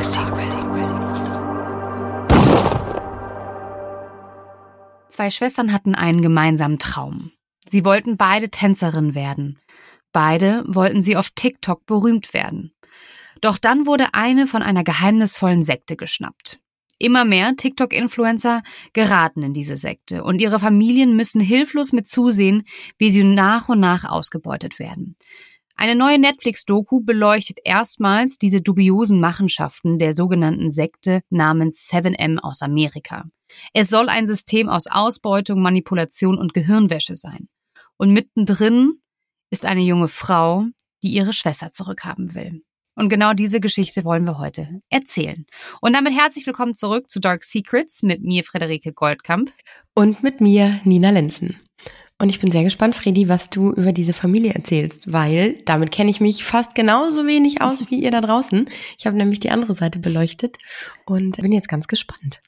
Dark Secrets. Zwei Schwestern hatten einen gemeinsamen Traum. Sie wollten beide Tänzerin werden. Beide wollten sie auf TikTok berühmt werden. Doch dann wurde eine von einer geheimnisvollen Sekte geschnappt. Immer mehr TikTok-Influencer geraten in diese Sekte und ihre Familien müssen hilflos mit zusehen, wie sie nach und nach ausgebeutet werden. Eine neue Netflix-Doku beleuchtet erstmals diese dubiosen Machenschaften der sogenannten Sekte namens 7M aus Amerika. Es soll ein System aus Ausbeutung, Manipulation und Gehirnwäsche sein. Und mittendrin ist eine junge Frau, die ihre Schwester zurückhaben will. Und genau diese Geschichte wollen wir heute erzählen. Und damit herzlich willkommen zurück zu Dark Secrets mit mir, Friederike Goldkamp. Und mit mir, Nina Lenzen. Und ich bin sehr gespannt, Fredi, was du über diese Familie erzählst, weil damit kenne ich mich fast genauso wenig aus wie ihr da draußen. Ich habe nämlich die andere Seite beleuchtet und bin jetzt ganz gespannt.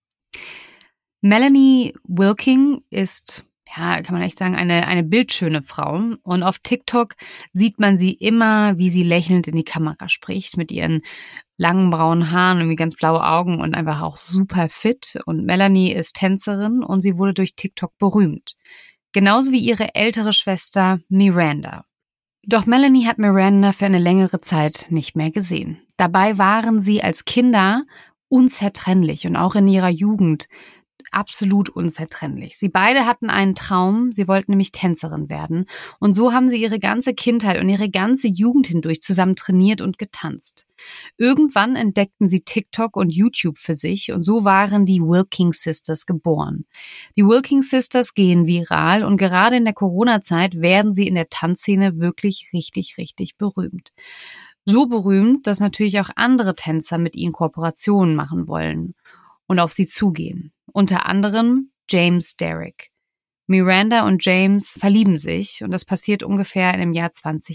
Melanie Wilking ist, ja, kann man echt sagen, eine bildschöne Frau. Und auf TikTok sieht man sie immer, wie sie lächelnd in die Kamera spricht, mit ihren langen braunen Haaren, irgendwie ganz blaue Augen und einfach auch super fit. Und Melanie ist Tänzerin und sie wurde durch TikTok berühmt. Genauso wie ihre ältere Schwester Miranda. Doch Melanie hat Miranda für eine längere Zeit nicht mehr gesehen. Dabei waren sie als Kinder unzertrennlich und auch in ihrer Jugend absolut unzertrennlich. Sie beide hatten einen Traum, sie wollten nämlich Tänzerin werden. Und so haben sie ihre ganze Kindheit und ihre ganze Jugend hindurch zusammen trainiert und getanzt. Irgendwann entdeckten sie TikTok und YouTube für sich und so waren die Wilking Sisters geboren. Die Wilking Sisters gehen viral und gerade in der Corona-Zeit werden sie in der Tanzszene wirklich richtig, richtig berühmt. So berühmt, dass natürlich auch andere Tänzer mit ihnen Kooperationen machen wollen und auf sie zugehen. Unter anderem James Derrick. Miranda und James verlieben sich und das passiert ungefähr im Jahr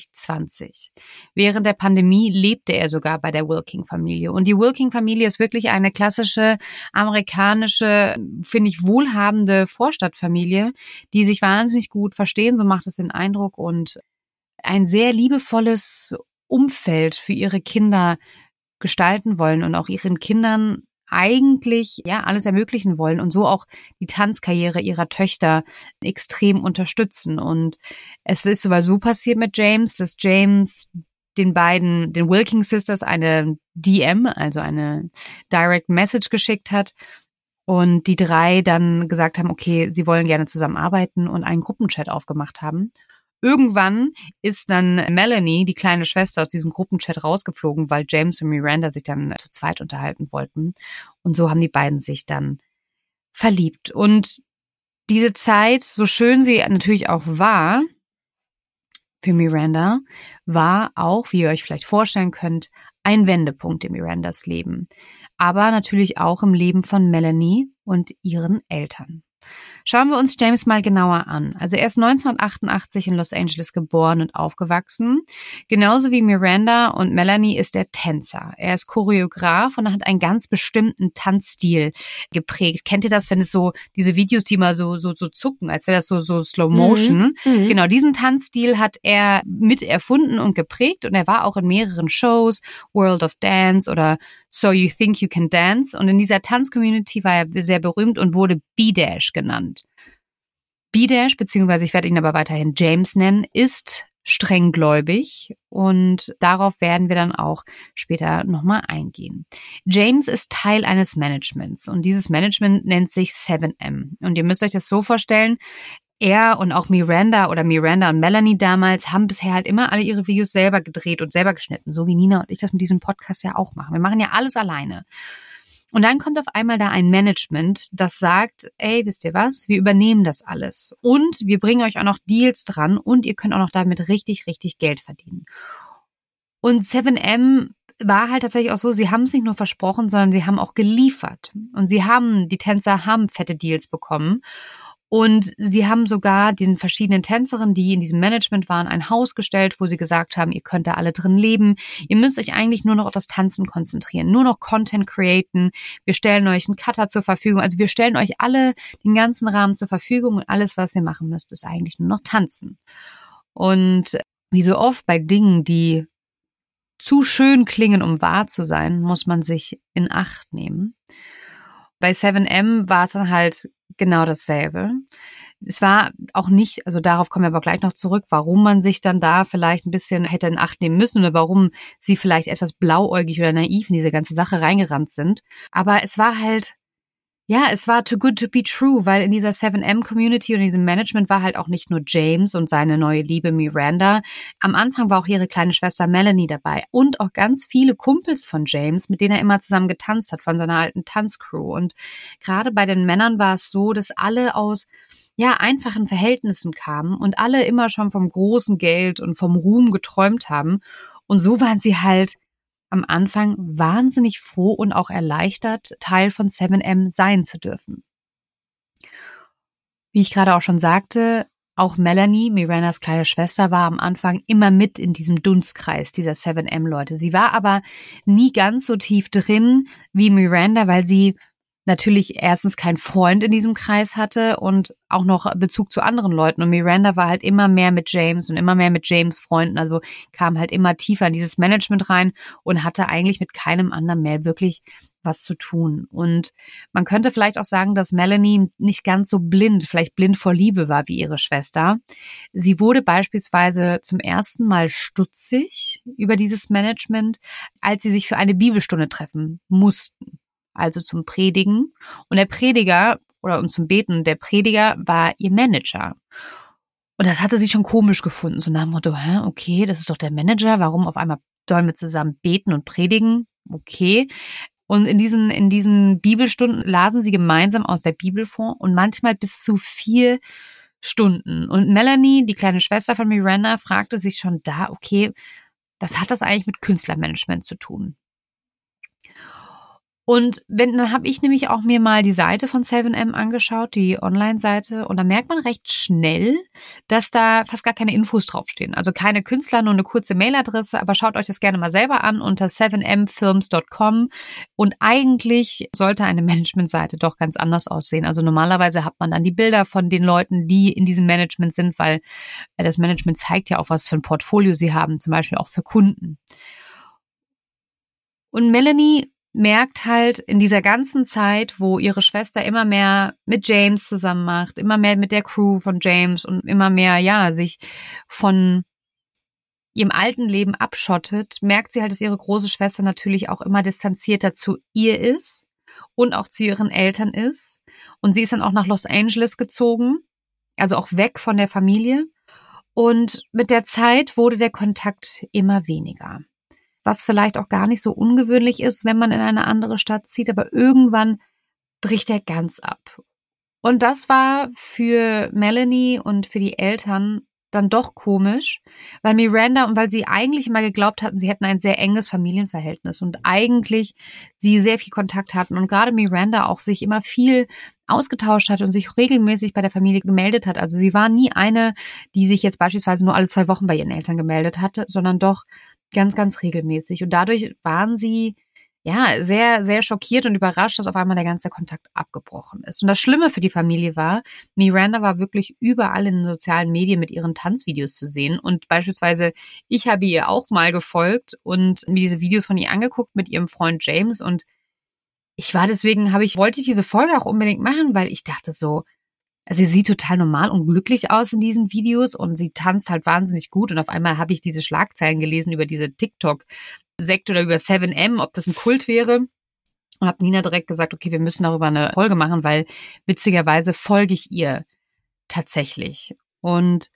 2020. Während der Pandemie lebte er sogar bei der Wilking-Familie. Und die Wilking-Familie ist wirklich eine klassische amerikanische, finde ich, wohlhabende Vorstadtfamilie, die sich wahnsinnig gut verstehen, so macht es den Eindruck, und ein sehr liebevolles Umfeld für ihre Kinder gestalten wollen und auch ihren Kindern eigentlich alles ermöglichen wollen und so auch die Tanzkarriere ihrer Töchter extrem unterstützen. Und es ist sogar so passiert mit James, dass James den Wilking Sisters eine DM, also eine Direct Message geschickt hat und die drei dann gesagt haben, okay, sie wollen gerne zusammenarbeiten und einen Gruppenchat aufgemacht haben. Irgendwann ist dann Melanie, die kleine Schwester, aus diesem Gruppenchat rausgeflogen, weil James und Miranda sich dann zu zweit unterhalten wollten. Und so haben die beiden sich dann verliebt. Und diese Zeit, so schön sie natürlich auch war, für Miranda, war auch, wie ihr euch vielleicht vorstellen könnt, ein Wendepunkt in Mirandas Leben. Aber natürlich auch im Leben von Melanie und ihren Eltern. Schauen wir uns James mal genauer an. Also er ist 1988 in Los Angeles geboren und aufgewachsen. Genauso wie Miranda und Melanie ist er Tänzer. Er ist Choreograf und hat einen ganz bestimmten Tanzstil geprägt. Kennt ihr das, wenn es so diese Videos, die mal so zucken, als wäre das so Slow Motion? Mhm. Genau, diesen Tanzstil hat er mit erfunden und geprägt und er war auch in mehreren Shows, World of Dance oder So You Think You Can Dance. Und in dieser Tanzcommunity war er sehr berühmt und wurde B-Dash genannt. B-Dash, beziehungsweise ich werde ihn aber weiterhin James nennen, ist strenggläubig und darauf werden wir dann auch später nochmal eingehen. James ist Teil eines Managements und dieses Management nennt sich 7M. Und ihr müsst euch das so vorstellen, er und auch Miranda und Melanie damals haben bisher halt immer alle ihre Videos selber gedreht und selber geschnitten, so wie Nina und ich das mit diesem Podcast ja auch machen. Wir machen ja alles alleine. Und dann kommt auf einmal da ein Management, das sagt, ey, wisst ihr was, wir übernehmen das alles und wir bringen euch auch noch Deals dran und ihr könnt auch noch damit richtig, richtig Geld verdienen. Und 7M war halt tatsächlich auch so, sie haben es nicht nur versprochen, sondern sie haben auch geliefert. Und die Tänzer haben fette Deals bekommen. Und sie haben sogar den verschiedenen Tänzerinnen, die in diesem Management waren, ein Haus gestellt, wo sie gesagt haben, ihr könnt da alle drin leben. Ihr müsst euch eigentlich nur noch auf das Tanzen konzentrieren, nur noch Content createn. Wir stellen euch einen Cutter zur Verfügung. Also wir stellen euch alle den ganzen Rahmen zur Verfügung und alles, was ihr machen müsst, ist eigentlich nur noch tanzen. Und wie so oft bei Dingen, die zu schön klingen, um wahr zu sein, muss man sich in Acht nehmen. Bei 7M war es dann halt genau dasselbe. Es war auch nicht, also darauf kommen wir aber gleich noch zurück, warum man sich dann da vielleicht ein bisschen hätte in Acht nehmen müssen oder warum sie vielleicht etwas blauäugig oder naiv in diese ganze Sache reingerannt sind. Aber es war halt, ja, es war too good to be true, weil in dieser 7M-Community und in diesem Management war halt auch nicht nur James und seine neue Liebe Miranda. Am Anfang war auch ihre kleine Schwester Melanie dabei und auch ganz viele Kumpels von James, mit denen er immer zusammen getanzt hat, von seiner alten Tanzcrew. Und gerade bei den Männern war es so, dass alle aus einfachen Verhältnissen kamen und alle immer schon vom großen Geld und vom Ruhm geträumt haben. Und so waren sie halt am Anfang wahnsinnig froh und auch erleichtert, Teil von 7M sein zu dürfen. Wie ich gerade auch schon sagte, auch Melanie, Mirandas kleine Schwester, war am Anfang immer mit in diesem Dunstkreis dieser 7M-Leute. Sie war aber nie ganz so tief drin wie Miranda, weil sie natürlich erstens keinen Freund in diesem Kreis hatte und auch noch Bezug zu anderen Leuten. Und Miranda war halt immer mehr mit James und immer mehr mit James Freunden, also kam halt immer tiefer in dieses Management rein und hatte eigentlich mit keinem anderen mehr wirklich was zu tun. Und man könnte vielleicht auch sagen, dass Melanie nicht ganz so vielleicht blind vor Liebe war wie ihre Schwester. Sie wurde beispielsweise zum ersten Mal stutzig über dieses Management, als sie sich für eine Bibelstunde treffen mussten. Also zum Predigen. Und der Prediger, und zum Beten, der Prediger war ihr Manager. Und das hatte sie schon komisch gefunden. So nach dem Motto, okay, das ist doch der Manager, warum auf einmal sollen wir zusammen beten und predigen? Okay. Und in diesen Bibelstunden lasen sie gemeinsam aus der Bibel vor und manchmal bis zu 4 Stunden. Und Melanie, die kleine Schwester von Miranda, fragte sich schon da, okay, was hat das eigentlich mit Künstlermanagement zu tun? Und dann habe ich nämlich auch mir mal die Seite von 7M angeschaut, die Online-Seite, und da merkt man recht schnell, dass da fast gar keine Infos draufstehen. Also keine Künstler, nur eine kurze Mailadresse, aber schaut euch das gerne mal selber an unter 7mfilms.com. Und eigentlich sollte eine Managementseite doch ganz anders aussehen. Also normalerweise hat man dann die Bilder von den Leuten, die in diesem Management sind, weil das Management zeigt ja auch, was für ein Portfolio sie haben, zum Beispiel auch für Kunden. Und Melanie merkt halt in dieser ganzen Zeit, wo ihre Schwester immer mehr mit James zusammen macht, immer mehr mit der Crew von James und immer mehr, sich von ihrem alten Leben abschottet, merkt sie halt, dass ihre große Schwester natürlich auch immer distanzierter zu ihr ist und auch zu ihren Eltern ist. Und sie ist dann auch nach Los Angeles gezogen, also auch weg von der Familie. Und mit der Zeit wurde der Kontakt immer weniger. Was vielleicht auch gar nicht so ungewöhnlich ist, wenn man in eine andere Stadt zieht, aber irgendwann bricht er ganz ab. Und das war für Melanie und für die Eltern dann doch komisch, weil Miranda und weil sie eigentlich immer geglaubt hatten, sie hätten ein sehr enges Familienverhältnis und eigentlich sie sehr viel Kontakt hatten und gerade Miranda auch sich immer viel ausgetauscht hat und sich regelmäßig bei der Familie gemeldet hat. Also sie war nie eine, die sich jetzt beispielsweise nur alle 2 Wochen bei ihren Eltern gemeldet hatte, sondern doch ganz, ganz regelmäßig. Und dadurch waren sie sehr, sehr schockiert und überrascht, dass auf einmal der ganze Kontakt abgebrochen ist. Und das Schlimme für die Familie war, Miranda war wirklich überall in den sozialen Medien mit ihren Tanzvideos zu sehen. Und beispielsweise, ich habe ihr auch mal gefolgt und mir diese Videos von ihr angeguckt mit ihrem Freund James. Und wollte ich diese Folge auch unbedingt machen, weil ich dachte so, also sie sieht total normal und glücklich aus in diesen Videos und sie tanzt halt wahnsinnig gut. Und auf einmal habe ich diese Schlagzeilen gelesen über diese TikTok-Sekte oder über 7M, ob das ein Kult wäre. Und habe Nina direkt gesagt, okay, wir müssen darüber eine Folge machen, weil witzigerweise folge ich ihr tatsächlich. Und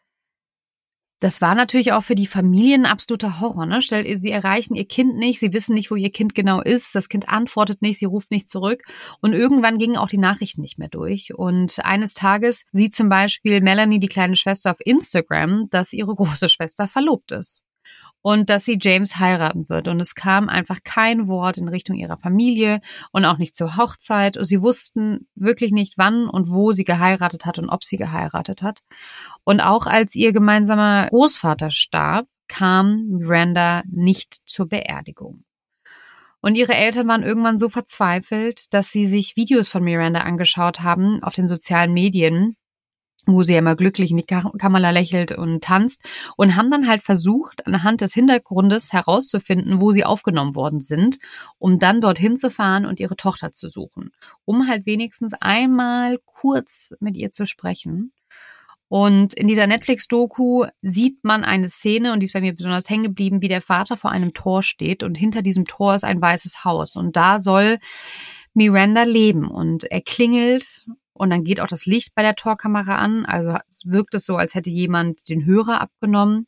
das war natürlich auch für die Familien ein absoluter Horror. Ne? Sie erreichen ihr Kind nicht, sie wissen nicht, wo ihr Kind genau ist, das Kind antwortet nicht, sie ruft nicht zurück. Und irgendwann gingen auch die Nachrichten nicht mehr durch. Und eines Tages sieht zum Beispiel Melanie, die kleine Schwester, auf Instagram, dass ihre große Schwester verlobt ist. Und dass sie James heiraten wird. Und es kam einfach kein Wort in Richtung ihrer Familie und auch nicht zur Hochzeit. Und sie wussten wirklich nicht, wann und wo sie geheiratet hat und ob sie geheiratet hat. Und auch als ihr gemeinsamer Großvater starb, kam Miranda nicht zur Beerdigung. Und ihre Eltern waren irgendwann so verzweifelt, dass sie sich Videos von Miranda angeschaut haben auf den sozialen Medien, wo sie ja immer glücklich in die Kamera lächelt und tanzt, und haben dann halt versucht, anhand des Hintergrundes herauszufinden, wo sie aufgenommen worden sind, um dann dorthin zu fahren und ihre Tochter zu suchen, um halt wenigstens einmal kurz mit ihr zu sprechen. Und in dieser Netflix-Doku sieht man eine Szene, und die ist bei mir besonders hängen geblieben, wie der Vater vor einem Tor steht, und hinter diesem Tor ist ein weißes Haus, und da soll Miranda leben, und er klingelt. Und dann geht auch das Licht bei der Torkamera an. Also wirkt es so, als hätte jemand den Hörer abgenommen.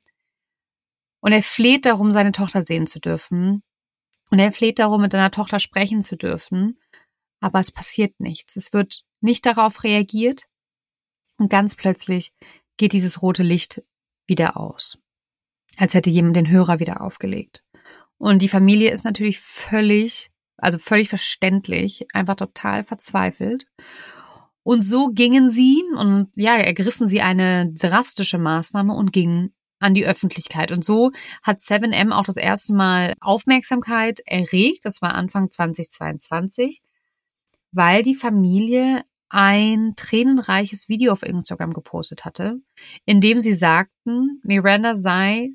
Und er fleht darum, seine Tochter sehen zu dürfen. Und er fleht darum, mit seiner Tochter sprechen zu dürfen. Aber es passiert nichts. Es wird nicht darauf reagiert. Und ganz plötzlich geht dieses rote Licht wieder aus. Als hätte jemand den Hörer wieder aufgelegt. Und die Familie ist natürlich völlig verständlich, einfach total verzweifelt. Und so gingen sie und ergriffen sie eine drastische Maßnahme und gingen an die Öffentlichkeit. Und so hat 7M auch das erste Mal Aufmerksamkeit erregt. Das war Anfang 2022, weil die Familie ein tränenreiches Video auf Instagram gepostet hatte, in dem sie sagten, Miranda sei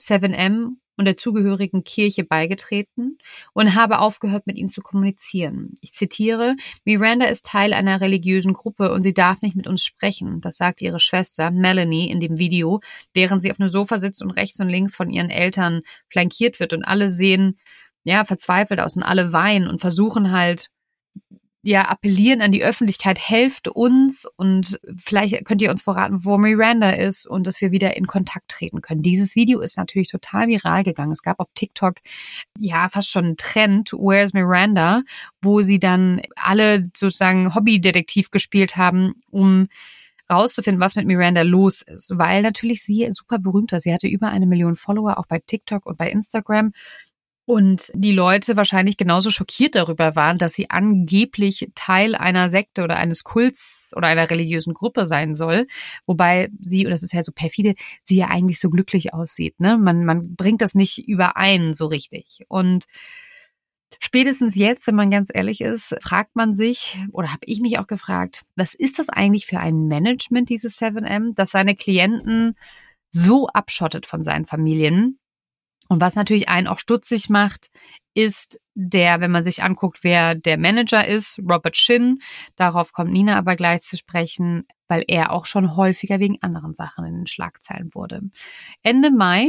7M und der zugehörigen Kirche beigetreten und habe aufgehört, mit ihnen zu kommunizieren. Ich zitiere, Miranda ist Teil einer religiösen Gruppe und sie darf nicht mit uns sprechen. Das sagt ihre Schwester Melanie in dem Video, während sie auf einem Sofa sitzt und rechts und links von ihren Eltern flankiert wird, und alle sehen verzweifelt aus und alle weinen und versuchen halt, appellieren an die Öffentlichkeit, helft uns, und vielleicht könnt ihr uns verraten, wo Miranda ist, und dass wir wieder in Kontakt treten können. Dieses Video ist natürlich total viral gegangen. Es gab auf TikTok fast schon einen Trend, Where's Miranda, wo sie dann alle sozusagen Hobbydetektiv gespielt haben, um rauszufinden, was mit Miranda los ist, weil natürlich sie super berühmt war. Sie hatte über 1 Million Follower, auch bei TikTok und bei Instagram. Und die Leute wahrscheinlich genauso schockiert darüber waren, dass sie angeblich Teil einer Sekte oder eines Kults oder einer religiösen Gruppe sein soll. Wobei sie, und das ist ja so perfide, sie ja eigentlich so glücklich aussieht. Ne? Man bringt das nicht überein so richtig. Und spätestens jetzt, wenn man ganz ehrlich ist, fragt man sich, oder habe ich mich auch gefragt, was ist das eigentlich für ein Management, dieses 7M, das seine Klienten so abschottet von seinen Familien? Und was natürlich einen auch stutzig macht, ist wenn man sich anguckt, wer der Manager ist, Robert Shin. Darauf kommt Nina aber gleich zu sprechen, weil er auch schon häufiger wegen anderen Sachen in den Schlagzeilen wurde. Ende Mai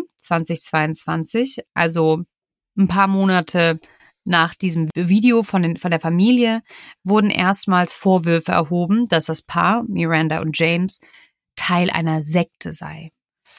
2022, also ein paar Monate nach diesem Video von der Familie, wurden erstmals Vorwürfe erhoben, dass das Paar, Miranda und James, Teil einer Sekte sei.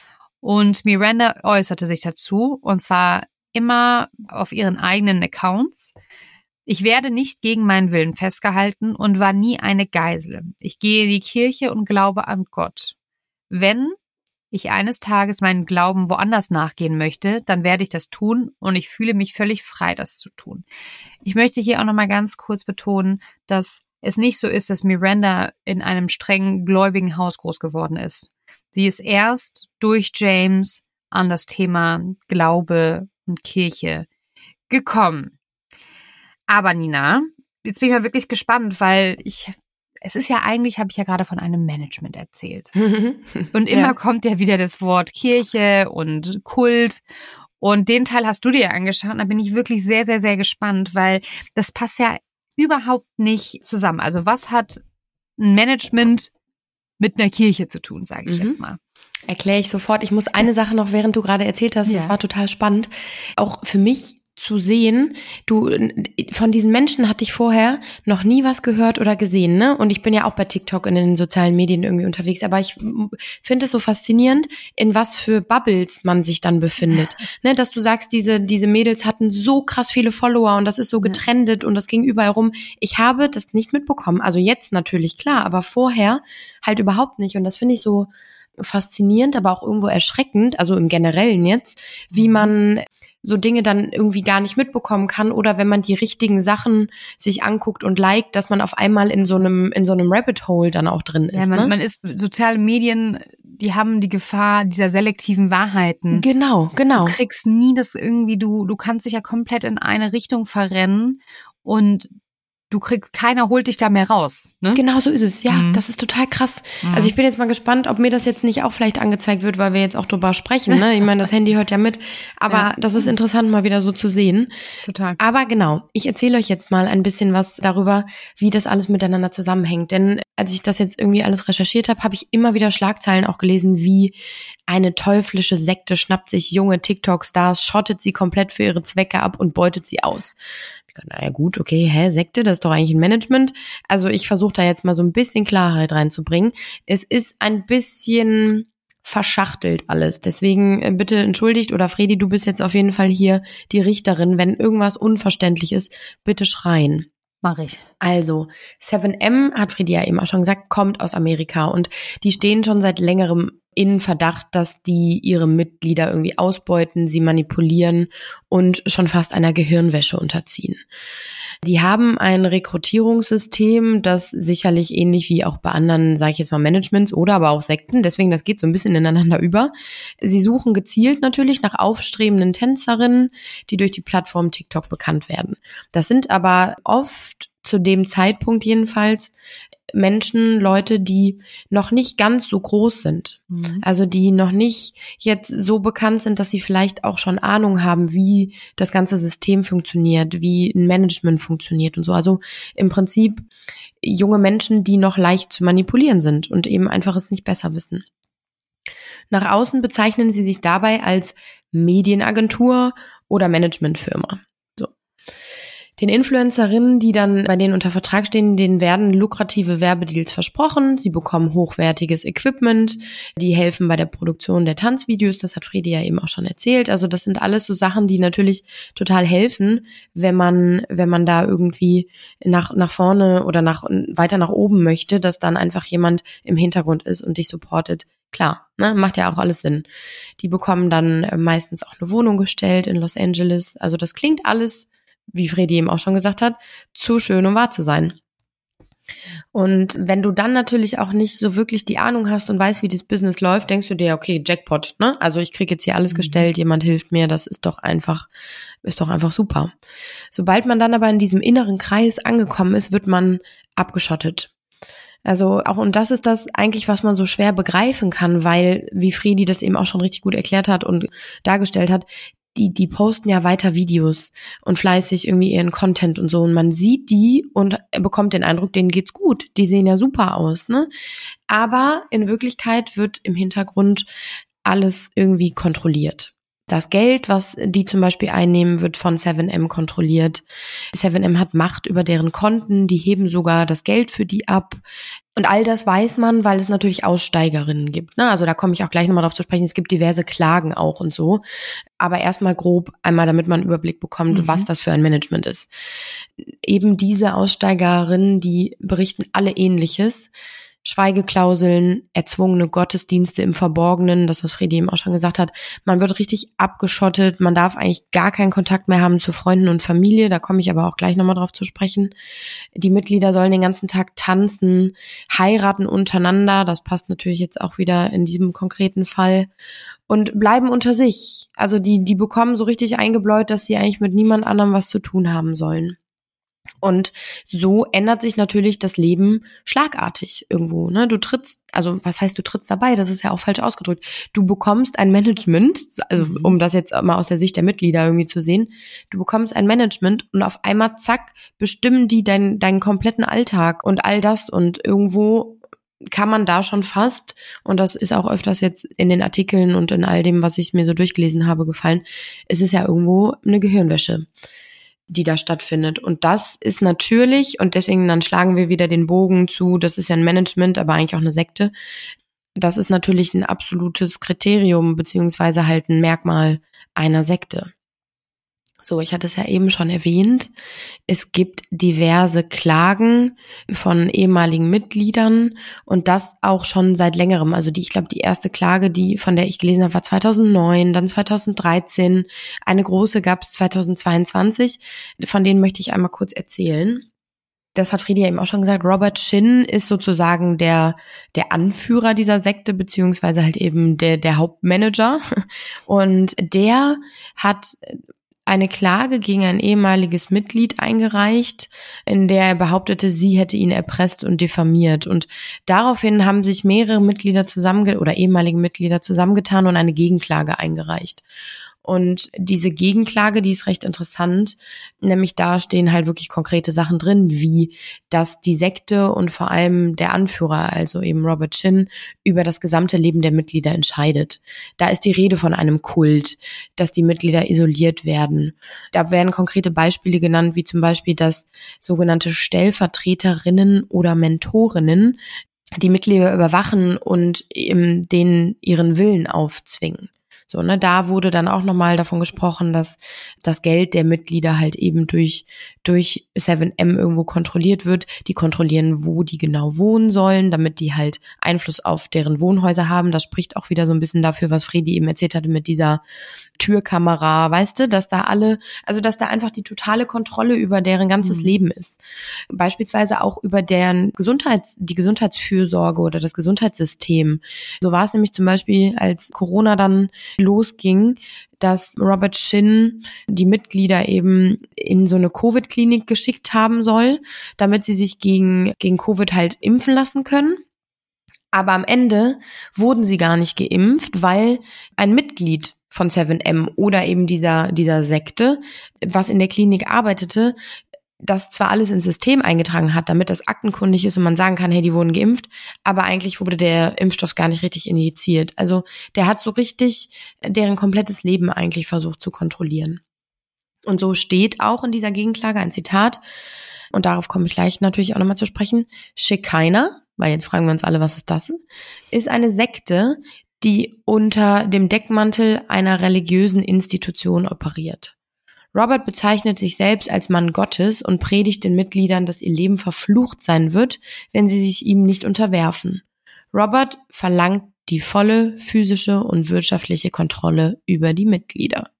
Und Miranda äußerte sich dazu, und zwar immer auf ihren eigenen Accounts. Ich werde nicht gegen meinen Willen festgehalten und war nie eine Geisel. Ich gehe in die Kirche und glaube an Gott. Wenn ich eines Tages meinen Glauben woanders nachgehen möchte, dann werde ich das tun, und ich fühle mich völlig frei, das zu tun. Ich möchte hier auch nochmal ganz kurz betonen, dass es nicht so ist, dass Miranda in einem streng gläubigen Haus groß geworden ist. Sie ist erst durch James an das Thema Glaube und Kirche gekommen. Aber Nina, jetzt bin ich mal wirklich gespannt, weil es ist ja eigentlich, habe ich ja gerade von einem Management erzählt. Und immer kommt ja wieder das Wort Kirche und Kult. Und den Teil hast du dir ja angeschaut, und da bin ich wirklich sehr, sehr, sehr gespannt, weil das passt ja überhaupt nicht zusammen. Also was hat ein Management mit einer Kirche zu tun, sage ich jetzt mal. Erkläre ich sofort. Ich muss eine Sache noch, während du gerade erzählt hast, das war total spannend, auch für mich zu sehen, von diesen Menschen hatte ich vorher noch nie was gehört oder gesehen, ne? Und ich bin ja auch bei TikTok und in den sozialen Medien irgendwie unterwegs, aber ich finde es so faszinierend, in was für Bubbles man sich dann befindet, ne? Dass du sagst, diese Mädels hatten so krass viele Follower und das ist so getrendet und das ging überall rum. Ich habe das nicht mitbekommen, also jetzt natürlich, klar, aber vorher halt überhaupt nicht, und das finde ich so faszinierend, aber auch irgendwo erschreckend, also im Generellen jetzt, wie man so Dinge dann irgendwie gar nicht mitbekommen kann, oder wenn man die richtigen Sachen sich anguckt und liked, dass man auf einmal in so einem Rabbit Hole dann auch drin ist. Ja, man ist, soziale Medien, die haben die Gefahr dieser selektiven Wahrheiten. Genau. Du kriegst nie das irgendwie, du kannst dich ja komplett in eine Richtung verrennen, und keiner holt dich da mehr raus, ne? Genau so ist es, ja, das ist total krass. Also ich bin jetzt mal gespannt, ob mir das jetzt nicht auch vielleicht angezeigt wird, weil wir jetzt auch drüber sprechen, ne? Ich meine, das Handy hört ja mit, aber das ist interessant, mal wieder so zu sehen. Total. Aber genau, ich erzähle euch jetzt mal ein bisschen was darüber, wie das alles miteinander zusammenhängt. Denn als ich das jetzt irgendwie alles recherchiert habe, habe ich immer wieder Schlagzeilen auch gelesen, wie eine teuflische Sekte schnappt sich junge TikTok-Stars, schottet sie komplett für ihre Zwecke ab und beutet sie aus. Naja gut, okay, Sekte, das ist doch eigentlich ein Management. Also ich versuche da jetzt mal so ein bisschen Klarheit reinzubringen. Es ist ein bisschen verschachtelt alles. Deswegen bitte entschuldigt, oder Fredi, du bist jetzt auf jeden Fall hier die Richterin. Wenn irgendwas unverständlich ist, bitte schreien. Mach ich. Also, 7M, hat Fredi ja eben auch schon gesagt, kommt aus Amerika und die stehen schon seit längerem in Verdacht, dass die ihre Mitglieder irgendwie ausbeuten, sie manipulieren und schon fast einer Gehirnwäsche unterziehen. Die haben ein Rekrutierungssystem, das sicherlich ähnlich wie auch bei anderen, sage ich jetzt mal, Managements oder aber auch Sekten, deswegen das geht so ein bisschen ineinander über. Sie suchen gezielt natürlich nach aufstrebenden Tänzerinnen, die durch die Plattform TikTok bekannt werden. Das sind aber oft zu dem Zeitpunkt jedenfalls Leute, die noch nicht ganz so groß sind. Also die noch nicht jetzt so bekannt sind, dass sie vielleicht auch schon Ahnung haben, wie das ganze System funktioniert, wie ein Management funktioniert und so. Also im Prinzip junge Menschen, die noch leicht zu manipulieren sind und eben einfach es nicht besser wissen. Nach außen bezeichnen sie sich dabei als Medienagentur oder Managementfirma. Den Influencerinnen, die dann bei denen unter Vertrag stehen, denen werden lukrative Werbedeals versprochen. Sie bekommen hochwertiges Equipment. Die helfen bei der Produktion der Tanzvideos. Das hat Fredi ja eben auch schon erzählt. Also das sind alles so Sachen, die natürlich total helfen, wenn man da irgendwie nach vorne oder weiter nach oben möchte, dass dann einfach jemand im Hintergrund ist und dich supportet. Klar, ne, macht ja auch alles Sinn. Die bekommen dann meistens auch eine Wohnung gestellt in Los Angeles. Also das klingt alles, wie Fredi eben auch schon gesagt hat, zu schön, um wahr zu sein. Und wenn du dann natürlich auch nicht so wirklich die Ahnung hast und weißt, wie das Business läuft, denkst du dir, okay, Jackpot, ne? Also ich kriege jetzt hier alles gestellt, jemand hilft mir, das ist doch einfach super. Sobald man dann aber in diesem inneren Kreis angekommen ist, wird man abgeschottet. Also auch, und das ist das eigentlich, was man so schwer begreifen kann, weil, wie Fredi das eben auch schon richtig gut erklärt hat und dargestellt hat, die posten ja weiter Videos und fleißig irgendwie ihren Content und so, und man sieht die und bekommt den Eindruck, denen geht's gut, die sehen ja super aus, ne? Aber in Wirklichkeit wird im Hintergrund alles irgendwie kontrolliert. Das Geld, was die zum Beispiel einnehmen, wird von 7M kontrolliert. 7M hat Macht über deren Konten, die heben sogar das Geld für die ab. Und all das weiß man, weil es natürlich Aussteigerinnen gibt, ne? Also da komme ich auch gleich nochmal drauf zu sprechen. Es gibt diverse Klagen auch und so. Aber erstmal grob, einmal damit man einen Überblick bekommt, was das für ein Management ist. Eben diese Aussteigerinnen, die berichten alle Ähnliches. Schweigeklauseln, erzwungene Gottesdienste im Verborgenen, das, was Fredi eben auch schon gesagt hat. Man wird richtig abgeschottet, man darf eigentlich gar keinen Kontakt mehr haben zu Freunden und Familie, da komme ich aber auch gleich nochmal drauf zu sprechen. Die Mitglieder sollen den ganzen Tag tanzen, heiraten untereinander, das passt natürlich jetzt auch wieder in diesem konkreten Fall, und bleiben unter sich. Also die bekommen so richtig eingebläut, dass sie eigentlich mit niemand anderem was zu tun haben sollen. Und so ändert sich natürlich das Leben schlagartig irgendwo, ne? Du trittst dabei? Das ist ja auch falsch ausgedrückt. Du bekommst ein Management, also um das jetzt mal aus der Sicht der Mitglieder irgendwie zu sehen, du bekommst ein Management und auf einmal, zack, bestimmen die deinen kompletten Alltag und all das, und irgendwo kann man da schon fast, und das ist auch öfters jetzt in den Artikeln und in all dem, was ich mir so durchgelesen habe, gefallen, es ist ja irgendwo eine Gehirnwäsche, die da stattfindet. Und das ist natürlich, und deswegen dann schlagen wir wieder den Bogen zu, das ist ja ein Management, aber eigentlich auch eine Sekte. Das ist natürlich ein absolutes Kriterium, beziehungsweise halt ein Merkmal einer Sekte. So, ich hatte es ja eben schon erwähnt. Es gibt diverse Klagen von ehemaligen Mitgliedern, und das auch schon seit längerem. Also ich glaube, die erste Klage, von der ich gelesen habe, war 2009, dann 2013. Eine große gab es 2022. Von denen möchte ich einmal kurz erzählen. Das hat Fredi ja eben auch schon gesagt. Robert Shin ist sozusagen der Anführer dieser Sekte, beziehungsweise halt eben der Hauptmanager. Und der hat eine Klage gegen ein ehemaliges Mitglied eingereicht, in der er behauptete, sie hätte ihn erpresst und diffamiert. Und daraufhin haben sich mehrere Mitglieder oder ehemalige Mitglieder zusammengetan und eine Gegenklage eingereicht. Und diese Gegenklage, die ist recht interessant, nämlich da stehen halt wirklich konkrete Sachen drin, wie dass die Sekte und vor allem der Anführer, also eben Robert Chin, über das gesamte Leben der Mitglieder entscheidet. Da ist die Rede von einem Kult, dass die Mitglieder isoliert werden. Da werden konkrete Beispiele genannt, wie zum Beispiel, dass sogenannte Stellvertreterinnen oder Mentorinnen die Mitglieder überwachen und denen ihren Willen aufzwingen. So, ne, da wurde dann auch nochmal davon gesprochen, dass das Geld der Mitglieder halt eben durch 7M irgendwo kontrolliert wird. Die kontrollieren, wo die genau wohnen sollen, damit die halt Einfluss auf deren Wohnhäuser haben. Das spricht auch wieder so ein bisschen dafür, was Fredi eben erzählt hatte mit dieser Türkamera, weißt du, dass da einfach die totale Kontrolle über deren ganzes Leben ist. Beispielsweise auch über die Gesundheitsfürsorge oder das Gesundheitssystem. So war es nämlich zum Beispiel, als Corona dann losging, dass Robert Chin die Mitglieder eben in so eine Covid-Klinik geschickt haben soll, damit sie sich gegen Covid halt impfen lassen können. Aber am Ende wurden sie gar nicht geimpft, weil ein Mitglied von 7M oder eben dieser Sekte, was in der Klinik arbeitete, das zwar alles ins System eingetragen hat, damit das aktenkundig ist und man sagen kann, hey, die wurden geimpft, aber eigentlich wurde der Impfstoff gar nicht richtig injiziert. Also der hat so richtig deren komplettes Leben eigentlich versucht zu kontrollieren. Und so steht auch in dieser Gegenklage ein Zitat, und darauf komme ich gleich natürlich auch nochmal zu sprechen: Shekinah, weil jetzt fragen wir uns alle, was ist das, ist eine Sekte, die unter dem Deckmantel einer religiösen Institution operiert. Robert bezeichnet sich selbst als Mann Gottes und predigt den Mitgliedern, dass ihr Leben verflucht sein wird, wenn sie sich ihm nicht unterwerfen. Robert verlangt die volle physische und wirtschaftliche Kontrolle über die Mitglieder.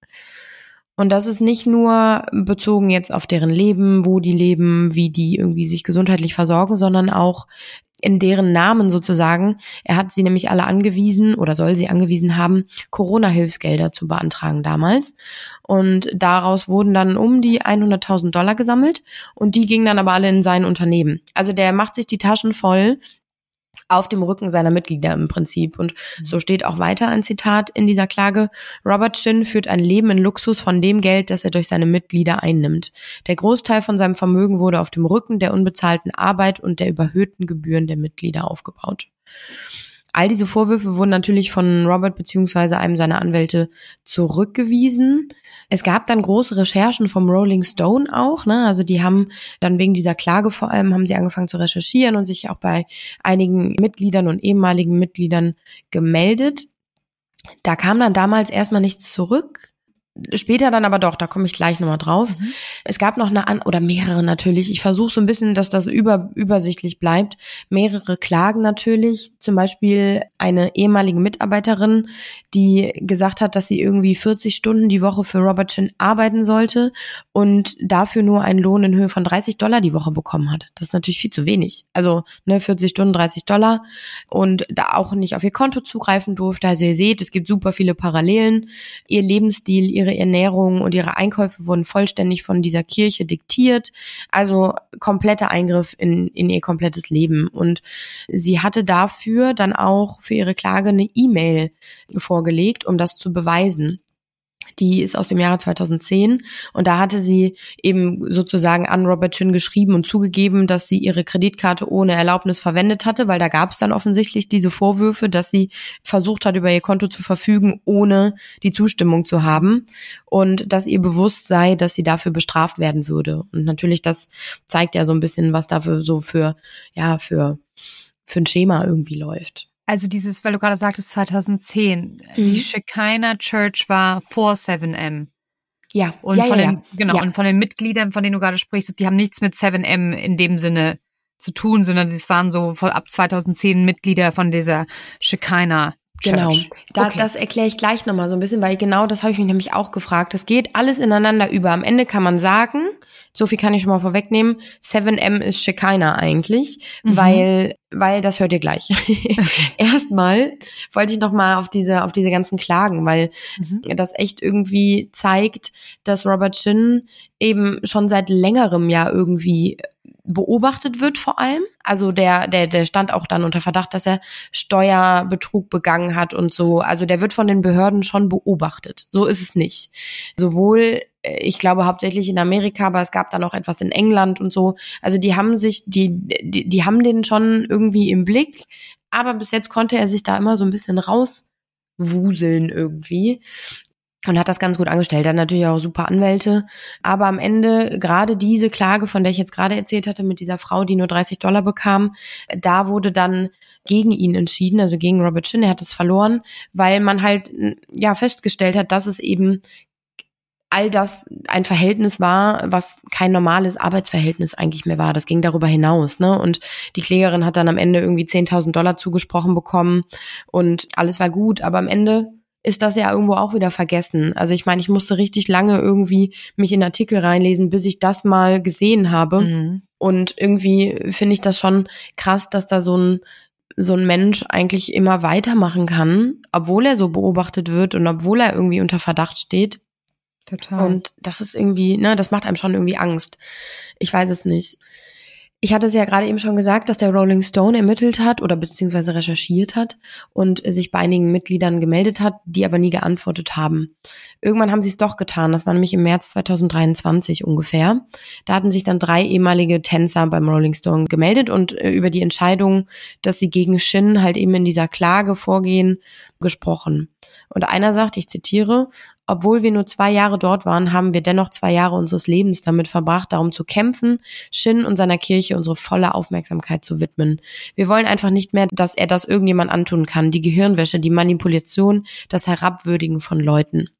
Und das ist nicht nur bezogen jetzt auf deren Leben, wo die leben, wie die irgendwie sich gesundheitlich versorgen, sondern auch in deren Namen sozusagen. Er hat sie nämlich alle angewiesen oder soll sie angewiesen haben, Corona-Hilfsgelder zu beantragen damals. Und daraus wurden dann um die $100.000 gesammelt und die gingen dann aber alle in sein Unternehmen. Also der macht sich die Taschen voll auf dem Rücken seiner Mitglieder im Prinzip. Und so steht auch weiter ein Zitat in dieser Klage: Robert Chin führt ein Leben in Luxus von dem Geld, das er durch seine Mitglieder einnimmt. Der Großteil von seinem Vermögen wurde auf dem Rücken der unbezahlten Arbeit und der überhöhten Gebühren der Mitglieder aufgebaut. All diese Vorwürfe wurden natürlich von Robert bzw. einem seiner Anwälte zurückgewiesen. Es gab dann große Recherchen vom Rolling Stone auch, ne? Also die haben dann wegen dieser Klage vor allem, haben sie angefangen zu recherchieren und sich auch bei einigen Mitgliedern und ehemaligen Mitgliedern gemeldet. Da kam dann damals erstmal nichts zurück. Später dann aber doch, da komme ich gleich nochmal drauf. Es gab noch oder mehrere natürlich. Ich versuche so ein bisschen, dass das übersichtlich bleibt. Mehrere Klagen natürlich. Zum Beispiel eine ehemalige Mitarbeiterin, die gesagt hat, dass sie irgendwie 40 Stunden die Woche für Robert Chin arbeiten sollte und dafür nur einen Lohn in Höhe von $30 die Woche bekommen hat. Das ist natürlich viel zu wenig. Also 40 Stunden, $30 und da auch nicht auf ihr Konto zugreifen durfte. Also ihr seht, es gibt super viele Parallelen. Ihr Lebensstil, ihre Ernährung und ihre Einkäufe wurden vollständig von dieser Kirche diktiert. Also kompletter Eingriff in ihr komplettes Leben. Und sie hatte dafür dann auch für ihre Klage eine E-Mail vorgelegt, um das zu beweisen. Die ist aus dem Jahre 2010 und da hatte sie eben sozusagen an Robert Chin geschrieben und zugegeben, dass sie ihre Kreditkarte ohne Erlaubnis verwendet hatte, weil da gab es dann offensichtlich diese Vorwürfe, dass sie versucht hat, über ihr Konto zu verfügen, ohne die Zustimmung zu haben und dass ihr bewusst sei, dass sie dafür bestraft werden würde. Und natürlich, das zeigt ja so ein bisschen, was dafür so für ein Schema irgendwie läuft. Also dieses, weil du gerade sagtest, 2010, die Shekinah Church war vor 7M. Ja. Und und von den Mitgliedern, von denen du gerade sprichst, die haben nichts mit 7M in dem Sinne zu tun, sondern das waren so ab 2010 Mitglieder von dieser Shekinah Church. Genau, das erkläre ich gleich nochmal so ein bisschen, weil genau das habe ich mich nämlich auch gefragt. Das geht alles ineinander über. Am Ende kann man sagen, so viel kann ich schon mal vorwegnehmen, 7M ist Shekinah eigentlich, weil das hört ihr gleich. Okay. Erstmal wollte ich nochmal auf diese ganzen Klagen, weil das echt irgendwie zeigt, dass Robert Chin eben schon seit längerem ja irgendwie beobachtet wird vor allem. Also der stand auch dann unter Verdacht, dass er Steuerbetrug begangen hat und so. Also der wird von den Behörden schon beobachtet. So ist es nicht. Sowohl, ich glaube hauptsächlich in Amerika, aber es gab dann auch etwas in England und so. Also die haben die haben den schon irgendwie im Blick. Aber bis jetzt konnte er sich da immer so ein bisschen rauswuseln irgendwie. Und hat das ganz gut angestellt. Er hat natürlich auch super Anwälte. Aber am Ende, gerade diese Klage, von der ich jetzt gerade erzählt hatte, mit dieser Frau, die nur $30 bekam, da wurde dann gegen ihn entschieden, also gegen Robert Chin. Er hat es verloren, weil man halt ja festgestellt hat, dass es eben all das ein Verhältnis war, was kein normales Arbeitsverhältnis eigentlich mehr war. Das ging darüber hinaus, ne? Und die Klägerin hat dann am Ende irgendwie $10.000 zugesprochen bekommen und alles war gut. Aber am Ende ist das ja irgendwo auch wieder vergessen. Also ich meine, ich musste richtig lange irgendwie mich in Artikel reinlesen, bis ich das mal gesehen habe. Und irgendwie finde ich das schon krass, dass da so ein Mensch eigentlich immer weitermachen kann, obwohl er so beobachtet wird und obwohl er irgendwie unter Verdacht steht. Total. Und das ist irgendwie, ne, das macht einem schon irgendwie Angst. Ich weiß es nicht. Ich hatte es ja gerade eben schon gesagt, dass der Rolling Stone ermittelt hat oder beziehungsweise recherchiert hat und sich bei einigen Mitgliedern gemeldet hat, die aber nie geantwortet haben. Irgendwann haben sie es doch getan. Das war nämlich im März 2023 ungefähr. Da hatten sich dann 3 ehemalige Tänzer beim Rolling Stone gemeldet und über die Entscheidung, dass sie gegen Chin halt eben in dieser Klage vorgehen, gesprochen. Und einer sagt, ich zitiere: Obwohl wir nur 2 Jahre dort waren, haben wir dennoch 2 Jahre unseres Lebens damit verbracht, darum zu kämpfen, Chin und seiner Kirche unsere volle Aufmerksamkeit zu widmen. Wir wollen einfach nicht mehr, dass er das irgendjemand antun kann. Die Gehirnwäsche, die Manipulation, das Herabwürdigen von Leuten.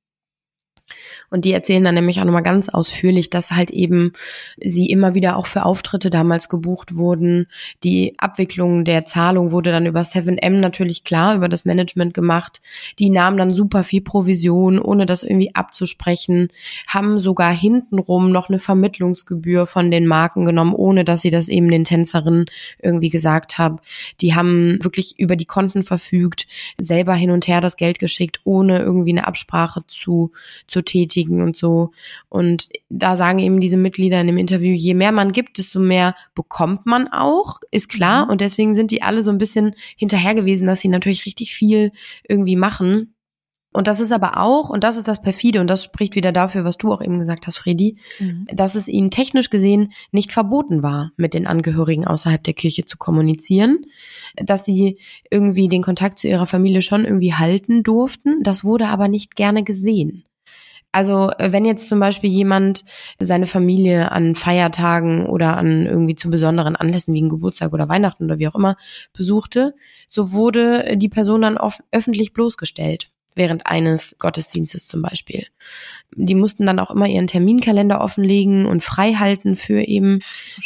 Und die erzählen dann nämlich auch nochmal ganz ausführlich, dass halt eben sie immer wieder auch für Auftritte damals gebucht wurden. Die Abwicklung der Zahlung wurde dann über 7M natürlich klar, über das Management gemacht. Die nahmen dann super viel Provision, ohne das irgendwie abzusprechen, haben sogar hintenrum noch eine Vermittlungsgebühr von den Marken genommen, ohne dass sie das eben den Tänzerinnen irgendwie gesagt haben. Die haben wirklich über die Konten verfügt, selber hin und her das Geld geschickt, ohne irgendwie eine Absprache zu tätigen und so. Und da sagen eben diese Mitglieder in dem Interview, je mehr man gibt, desto mehr bekommt man auch, ist klar. Und deswegen sind die alle so ein bisschen hinterher gewesen, dass sie natürlich richtig viel irgendwie machen. Und das ist aber auch, und das ist das Perfide, und das spricht wieder dafür, was du auch eben gesagt hast, Fredi, dass es ihnen technisch gesehen nicht verboten war, mit den Angehörigen außerhalb der Kirche zu kommunizieren, dass sie irgendwie den Kontakt zu ihrer Familie schon irgendwie halten durften. Das wurde aber nicht gerne gesehen. Also wenn jetzt zum Beispiel jemand seine Familie an Feiertagen oder an irgendwie zu besonderen Anlässen wie ein Geburtstag oder Weihnachten oder wie auch immer besuchte, so wurde die Person dann öffentlich bloßgestellt, während eines Gottesdienstes zum Beispiel. Die mussten dann auch immer ihren Terminkalender offenlegen und frei halten für eben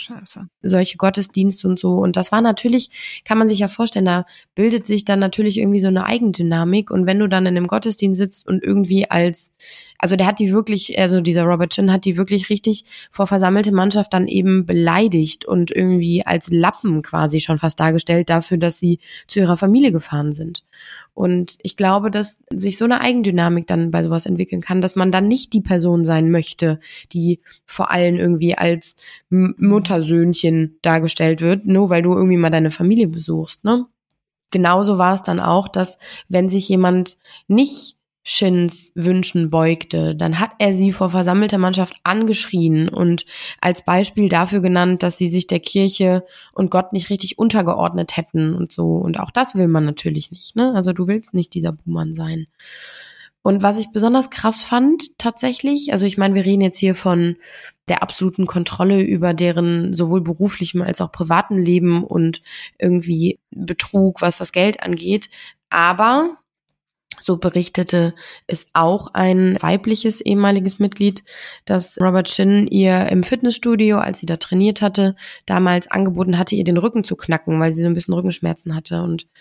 solche Gottesdienste und so. Und das war natürlich, kann man sich ja vorstellen, da bildet sich dann natürlich irgendwie so eine Eigendynamik. Und wenn du dann in einem Gottesdienst sitzt und irgendwie also der hat die wirklich, also dieser Robert Chin hat die wirklich richtig vor versammelte Mannschaft dann eben beleidigt und irgendwie als Lappen quasi schon fast dargestellt dafür, dass sie zu ihrer Familie gefahren sind. Und ich glaube, dass sich so eine Eigendynamik dann bei sowas entwickeln kann, dass man dann nicht die Person sein möchte, die vor allem irgendwie als Muttersöhnchen dargestellt wird, nur weil du irgendwie mal deine Familie besuchst, ne? Genauso war es dann auch, dass wenn sich jemand nicht Chins Wünschen beugte, dann hat er sie vor versammelter Mannschaft angeschrien und als Beispiel dafür genannt, dass sie sich der Kirche und Gott nicht richtig untergeordnet hätten und so. Und auch das will man natürlich nicht, ne? Also du willst nicht dieser Buhmann sein. Und was ich besonders krass fand tatsächlich, also ich meine, wir reden jetzt hier von der absoluten Kontrolle über deren sowohl beruflichem als auch privaten Leben und irgendwie Betrug, was das Geld angeht, aber so berichtete es auch ein weibliches ehemaliges Mitglied, dass Robert Chin ihr im Fitnessstudio, als sie da trainiert hatte, damals angeboten hatte, ihr den Rücken zu knacken, weil sie so ein bisschen Rückenschmerzen hatte. Und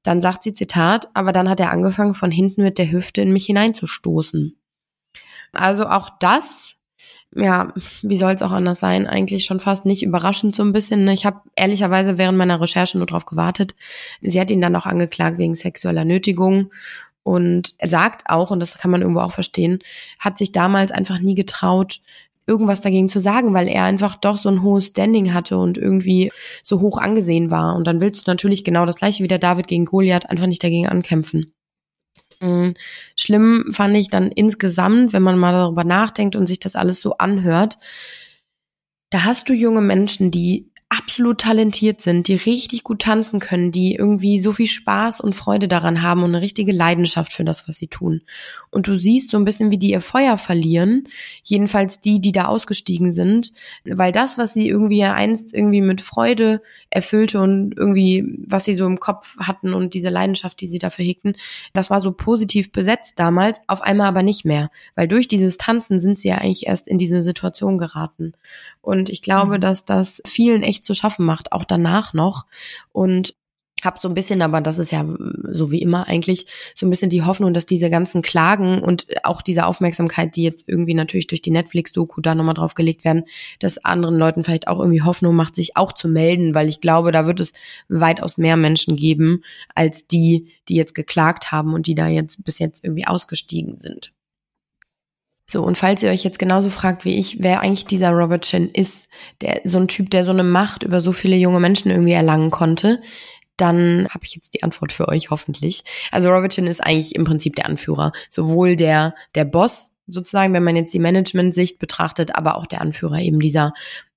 Dann sagt sie, Zitat, aber dann hat er angefangen, von hinten mit der Hüfte in mich hineinzustoßen. Also auch das, ja, wie soll es auch anders sein, eigentlich schon fast nicht überraschend so ein bisschen. Ich habe ehrlicherweise während meiner Recherche nur drauf gewartet. Sie hat ihn dann auch angeklagt wegen sexueller Nötigung. Und er sagt auch, und das kann man irgendwo auch verstehen, hat sich damals einfach nie getraut, irgendwas dagegen zu sagen, weil er einfach doch so ein hohes Standing hatte und irgendwie so hoch angesehen war. Und dann willst du natürlich genau das Gleiche wie der David gegen Goliath, einfach nicht dagegen ankämpfen. Schlimm fand ich dann insgesamt, wenn man mal darüber nachdenkt und sich das alles so anhört, da hast du junge Menschen, die absolut talentiert sind, die richtig gut tanzen können, die irgendwie so viel Spaß und Freude daran haben und eine richtige Leidenschaft für das, was sie tun. Und du siehst so ein bisschen, wie die ihr Feuer verlieren, jedenfalls die da ausgestiegen sind, weil das, was sie irgendwie einst irgendwie mit Freude erfüllte und irgendwie, was sie so im Kopf hatten und diese Leidenschaft, die sie dafür hegten, das war so positiv besetzt damals, auf einmal aber nicht mehr, weil durch dieses Tanzen sind sie ja eigentlich erst in diese Situation geraten. Und ich glaube, dass das vielen echt zu schaffen macht, auch danach noch. Und habe so ein bisschen, aber das ist ja so wie immer eigentlich, so ein bisschen die Hoffnung, dass diese ganzen Klagen und auch diese Aufmerksamkeit, die jetzt irgendwie natürlich durch die Netflix-Doku da nochmal drauf gelegt werden, dass anderen Leuten vielleicht auch irgendwie Hoffnung macht, sich auch zu melden, weil ich glaube, da wird es weitaus mehr Menschen geben, als die jetzt geklagt haben und die da jetzt bis jetzt irgendwie ausgestiegen sind. So, und falls ihr euch jetzt genauso fragt wie ich, wer eigentlich dieser Robert Chin ist, der so ein Typ, der so eine Macht über so viele junge Menschen irgendwie erlangen konnte, dann habe ich jetzt die Antwort für euch, hoffentlich. Also Robert Chin ist eigentlich im Prinzip der Anführer, sowohl der Boss sozusagen, wenn man jetzt die Management-Sicht betrachtet, aber auch der Anführer eben dieser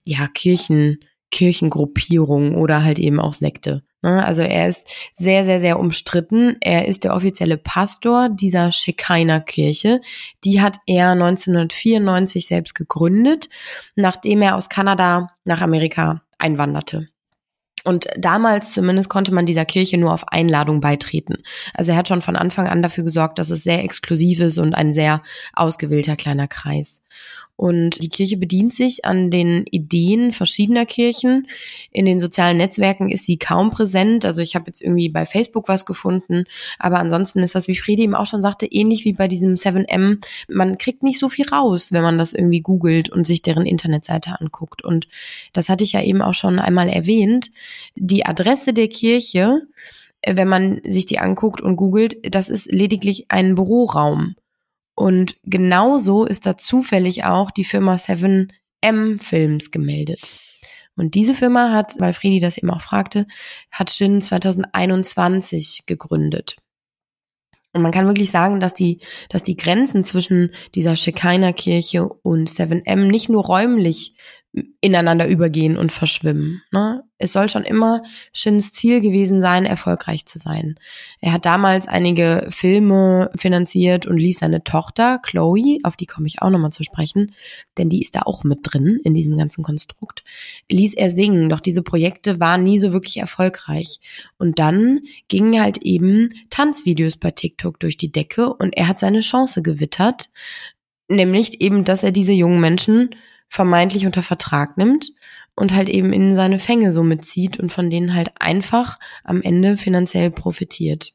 Kirchengruppierung oder halt eben auch Sekte. Also er ist sehr, sehr, sehr umstritten. Er ist der offizielle Pastor dieser Shekinah-Kirche. Die hat er 1994 selbst gegründet, nachdem er aus Kanada nach Amerika einwanderte. Und damals zumindest konnte man dieser Kirche nur auf Einladung beitreten. Also er hat schon von Anfang an dafür gesorgt, dass es sehr exklusiv ist und ein sehr ausgewählter kleiner Kreis. Und die Kirche bedient sich an den Ideen verschiedener Kirchen. In den sozialen Netzwerken ist sie kaum präsent. Also ich habe jetzt irgendwie bei Facebook was gefunden. Aber ansonsten ist das, wie Fredi eben auch schon sagte, ähnlich wie bei diesem 7M. Man kriegt nicht so viel raus, wenn man das irgendwie googelt und sich deren Internetseite anguckt. Und das hatte ich ja eben auch schon einmal erwähnt. Die Adresse der Kirche, wenn man sich die anguckt und googelt, das ist lediglich ein Büroraum. Und genauso ist da zufällig auch die Firma 7M Films gemeldet. Und diese Firma hat, weil Fredi das eben auch fragte, hat Chin 2021 gegründet. Und man kann wirklich sagen, dass die Grenzen zwischen dieser Shekinah-Kirche und 7M nicht nur räumlich ineinander übergehen und verschwimmen. Ne? Es soll schon immer Chins Ziel gewesen sein, erfolgreich zu sein. Er hat damals einige Filme finanziert und ließ seine Tochter, Chloe, auf die komme ich auch nochmal zu sprechen, denn die ist da auch mit drin in diesem ganzen Konstrukt, ließ er singen. Doch diese Projekte waren nie so wirklich erfolgreich. Und dann gingen halt eben Tanzvideos bei TikTok durch die Decke und er hat seine Chance gewittert, nämlich eben, dass er diese jungen Menschen vermeintlich unter Vertrag nimmt und halt eben in seine Fänge so mitzieht und von denen halt einfach am Ende finanziell profitiert.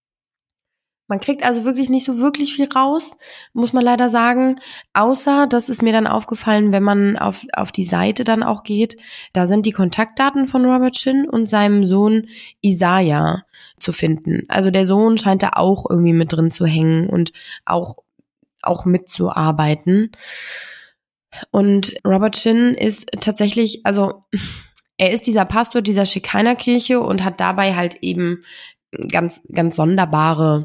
Man kriegt also wirklich nicht so wirklich viel raus, muss man leider sagen, außer, das ist mir dann aufgefallen, wenn man auf die Seite dann auch geht, da sind die Kontaktdaten von Robert Chin und seinem Sohn Isaiah zu finden. Also der Sohn scheint da auch irgendwie mit drin zu hängen und auch mitzuarbeiten. Und Robert Chin ist tatsächlich, also er ist dieser Pastor dieser Shekinah-Kirche und hat dabei halt eben eine ganz sonderbare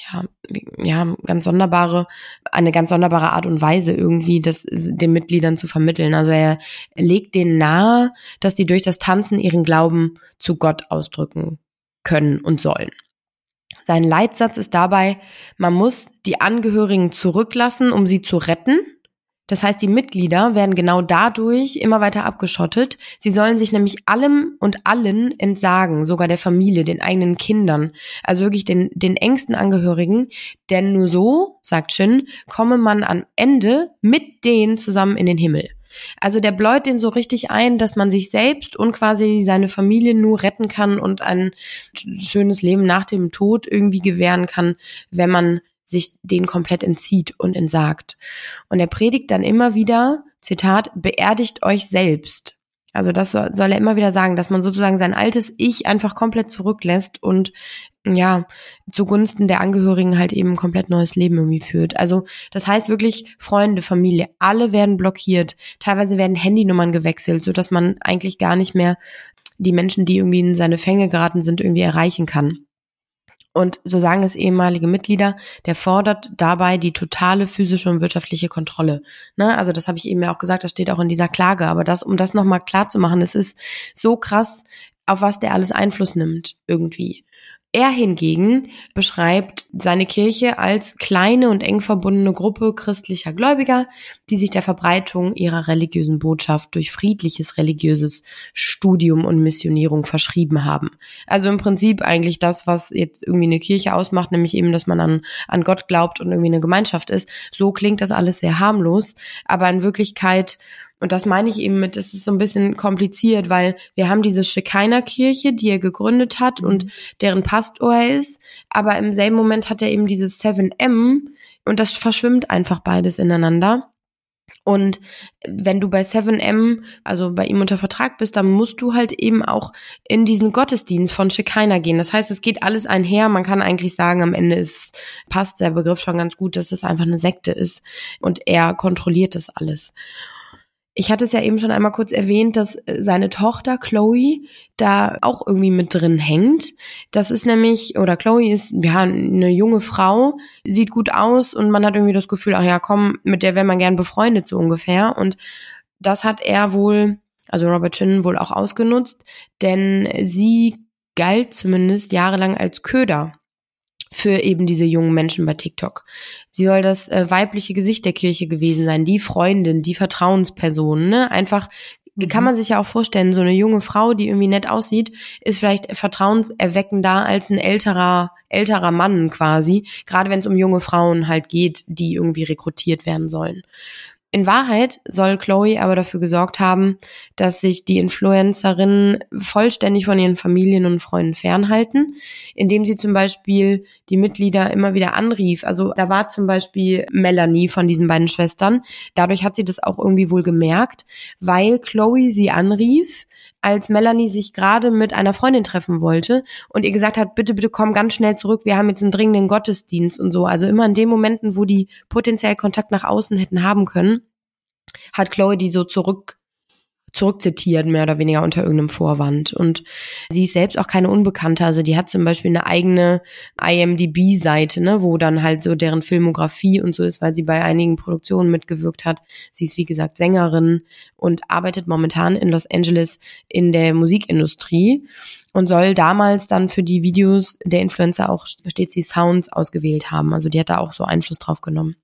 Art und Weise irgendwie, das den Mitgliedern zu vermitteln. Also er legt denen nahe, dass die durch das Tanzen ihren Glauben zu Gott ausdrücken können und sollen. Sein Leitsatz ist dabei, man muss die Angehörigen zurücklassen, um sie zu retten. Das heißt, die Mitglieder werden genau dadurch immer weiter abgeschottet. Sie sollen sich nämlich allem und allen entsagen, sogar der Familie, den eigenen Kindern, also wirklich den engsten Angehörigen. Denn nur so, sagt Chin, komme man am Ende mit denen zusammen in den Himmel. Also der bläut den so richtig ein, dass man sich selbst und quasi seine Familie nur retten kann und ein schönes Leben nach dem Tod irgendwie gewähren kann, wenn man sich den komplett entzieht und entsagt. Und er predigt dann immer wieder, Zitat, beerdigt euch selbst. Also das soll er immer wieder sagen, dass man sozusagen sein altes Ich einfach komplett zurücklässt und ja, zugunsten der Angehörigen halt eben ein komplett neues Leben irgendwie führt. Also das heißt wirklich, Freunde, Familie, alle werden blockiert. Teilweise werden Handynummern gewechselt, sodass man eigentlich gar nicht mehr die Menschen, die irgendwie in seine Fänge geraten sind, irgendwie erreichen kann. Und so sagen es ehemalige Mitglieder, der fordert dabei die totale physische und wirtschaftliche Kontrolle. Ne? Also das habe ich eben ja auch gesagt, das steht auch in dieser Klage. Aber um das nochmal klar zu machen, es ist so krass, auf was der alles Einfluss nimmt irgendwie. Er hingegen beschreibt seine Kirche als kleine und eng verbundene Gruppe christlicher Gläubiger, die sich der Verbreitung ihrer religiösen Botschaft durch friedliches religiöses Studium und Missionierung verschrieben haben. Also im Prinzip eigentlich das, was jetzt irgendwie eine Kirche ausmacht, nämlich eben, dass man an Gott glaubt und irgendwie eine Gemeinschaft ist. So klingt das alles sehr harmlos, aber in Wirklichkeit, und das meine ich eben mit, es ist so ein bisschen kompliziert, weil wir haben diese Shekinah-Kirche, die er gegründet hat und deren Pastor er ist, aber im selben Moment hat er eben dieses 7M und das verschwimmt einfach beides ineinander. Und wenn du bei 7M, also bei ihm unter Vertrag bist, dann musst du halt eben auch in diesen Gottesdienst von Shekinah gehen. Das heißt, es geht alles einher. Man kann eigentlich sagen, am Ende passt der Begriff schon ganz gut, dass es einfach eine Sekte ist und er kontrolliert das alles. Ich hatte es ja eben schon einmal kurz erwähnt, dass seine Tochter Chloe da auch irgendwie mit drin hängt. Das ist nämlich, oder Chloe ist ja eine junge Frau, sieht gut aus und man hat irgendwie das Gefühl, ach ja, komm, mit der wäre man gern befreundet so ungefähr. Und das hat er wohl, also Robert Chin wohl auch ausgenutzt, denn sie galt zumindest jahrelang als Köder für eben diese jungen Menschen bei TikTok. Sie soll das weibliche Gesicht der Kirche gewesen sein, die Freundin, die Vertrauensperson, ne? Einfach, kann man sich ja auch vorstellen, so eine junge Frau, die irgendwie nett aussieht, ist vielleicht vertrauenserweckender als ein älterer Mann quasi, gerade wenn es um junge Frauen halt geht, die irgendwie rekrutiert werden sollen. In Wahrheit soll Chloe aber dafür gesorgt haben, dass sich die Influencerinnen vollständig von ihren Familien und Freunden fernhalten, indem sie zum Beispiel die Mitglieder immer wieder anrief. Also da war zum Beispiel Melanie von diesen beiden Schwestern. Dadurch hat sie das auch irgendwie wohl gemerkt, weil Chloe sie anrief, als Melanie sich gerade mit einer Freundin treffen wollte und ihr gesagt hat, bitte, bitte komm ganz schnell zurück, wir haben jetzt einen dringenden Gottesdienst und so. Also immer in den Momenten, wo die potenziell Kontakt nach außen hätten haben können, hat Chloe die so zurückzitiert, mehr oder weniger unter irgendeinem Vorwand. Und sie ist selbst auch keine Unbekannte. Also die hat zum Beispiel eine eigene IMDb-Seite, ne, wo dann halt so deren Filmografie und so ist, weil sie bei einigen Produktionen mitgewirkt hat. Sie ist, wie gesagt, Sängerin und arbeitet momentan in Los Angeles in der Musikindustrie und soll damals dann für die Videos der Influencer auch stets die Sounds ausgewählt haben. Also die hat da auch so Einfluss drauf genommen.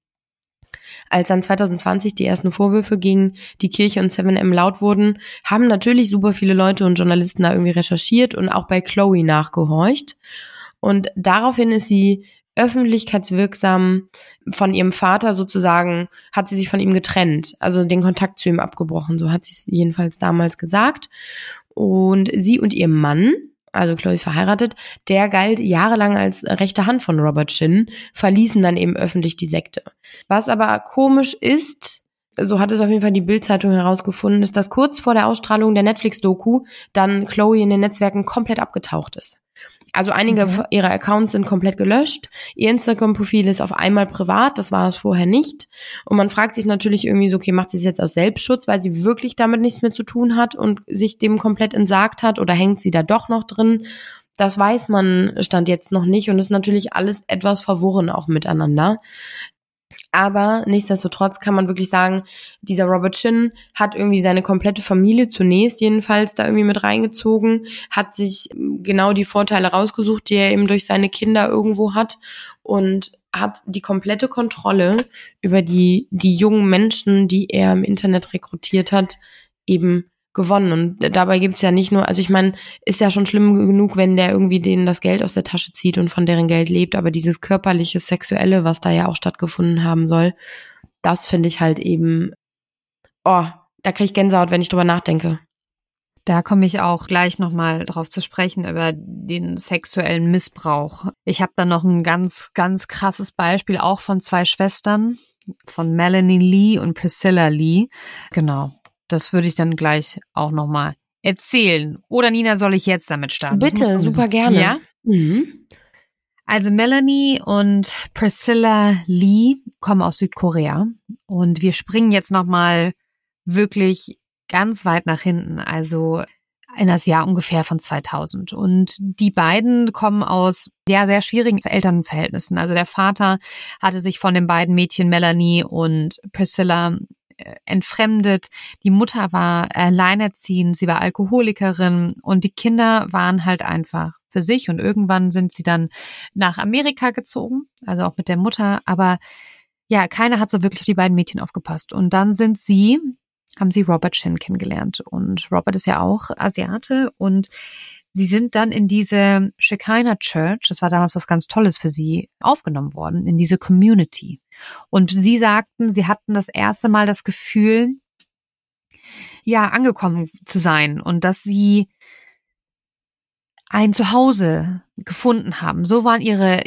Als dann 2020 die ersten Vorwürfe gegen die Kirche und 7M laut wurden, haben natürlich super viele Leute und Journalisten da irgendwie recherchiert und auch bei Chloe nachgehorcht. Und daraufhin ist sie öffentlichkeitswirksam von ihrem Vater sozusagen, hat sie sich von ihm getrennt, also den Kontakt zu ihm abgebrochen, so hat sie es jedenfalls damals gesagt. Und sie und ihr Mann, also Chloe ist verheiratet, der galt jahrelang als rechte Hand von Robert Chin, verließen dann eben öffentlich die Sekte. Was aber komisch ist, so hat es auf jeden Fall die Bild-Zeitung herausgefunden, ist, dass kurz vor der Ausstrahlung der Netflix-Doku dann Chloe in den Netzwerken komplett abgetaucht ist. Also einige ihrer Accounts sind komplett gelöscht. Ihr Instagram-Profil ist auf einmal privat, das war es vorher nicht. Und man fragt sich natürlich irgendwie so, okay, macht sie es jetzt aus Selbstschutz, weil sie wirklich damit nichts mehr zu tun hat und sich dem komplett entsagt hat, oder hängt sie da doch noch drin? Das weiß man Stand jetzt noch nicht und ist natürlich alles etwas verworren auch miteinander. Aber nichtsdestotrotz kann man wirklich sagen, dieser Robert Chin hat irgendwie seine komplette Familie zunächst jedenfalls da irgendwie mit reingezogen, hat sich genau die Vorteile rausgesucht, die er eben durch seine Kinder irgendwo hat und hat die komplette Kontrolle über die jungen Menschen, die er im Internet rekrutiert hat, eben gewonnen. Und dabei gibt's ja nicht nur, also ich meine, ist ja schon schlimm genug, wenn der irgendwie denen das Geld aus der Tasche zieht und von deren Geld lebt, aber dieses körperliche, sexuelle, was da ja auch stattgefunden haben soll, das finde ich halt eben, Da kriege ich Gänsehaut, wenn ich drüber nachdenke. Da komme ich auch gleich nochmal drauf zu sprechen, über den sexuellen Missbrauch. Ich habe da noch ein ganz, ganz krasses Beispiel, auch von 2 Schwestern, von Melanie Lee und Priscilla Lee. Genau, das würde ich dann gleich auch nochmal erzählen. Oder Nina, soll ich jetzt damit starten? Bitte, super gerne. Ja? Also Melanie und Priscilla Lee kommen aus Südkorea und wir springen jetzt nochmal wirklich ganz weit nach hinten, also in das Jahr ungefähr von 2000. Und die beiden kommen aus sehr schwierigen Elternverhältnissen. Also der Vater hatte sich von den beiden Mädchen Melanie und Priscilla entfremdet. Die Mutter war alleinerziehend, sie war Alkoholikerin und die Kinder waren halt einfach für sich. Und irgendwann sind sie dann nach Amerika gezogen, also auch mit der Mutter. Aber ja, keiner hat so wirklich auf die beiden Mädchen aufgepasst. Und dann haben sie Robert Shin kennengelernt. Und Robert ist ja auch Asiate. Und sie sind dann in diese Shekinah Church, das war damals was ganz Tolles für sie, aufgenommen worden, in diese Community. Und sie sagten, sie hatten das erste Mal das Gefühl, ja, angekommen zu sein und dass sie ein Zuhause gefunden haben. So waren ihre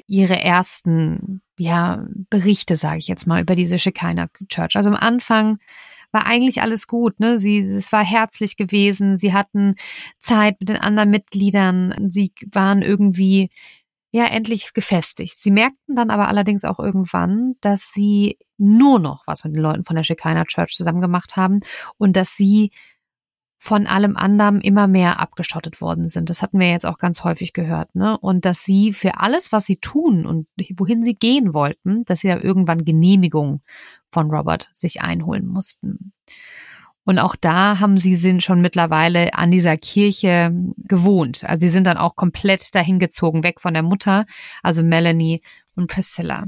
ersten, Berichte, sage ich jetzt mal, über diese Shekinah Church. Also am Anfang war eigentlich alles gut, ne? Es war herzlich gewesen. Sie hatten Zeit mit den anderen Mitgliedern. Sie waren irgendwie, endlich gefestigt. Sie merkten dann aber allerdings auch irgendwann, dass sie nur noch was mit den Leuten von der Shekinah Church zusammen gemacht haben und dass sie von allem anderen immer mehr abgeschottet worden sind. Das hatten wir jetzt auch ganz häufig gehört, ne? Und dass sie für alles, was sie tun und wohin sie gehen wollten, dass sie da irgendwann Genehmigung von Robert sich einholen mussten. Und auch da sind schon mittlerweile an dieser Kirche gewohnt. Also sie sind dann auch komplett dahin gezogen, weg von der Mutter, also Melanie und Priscilla.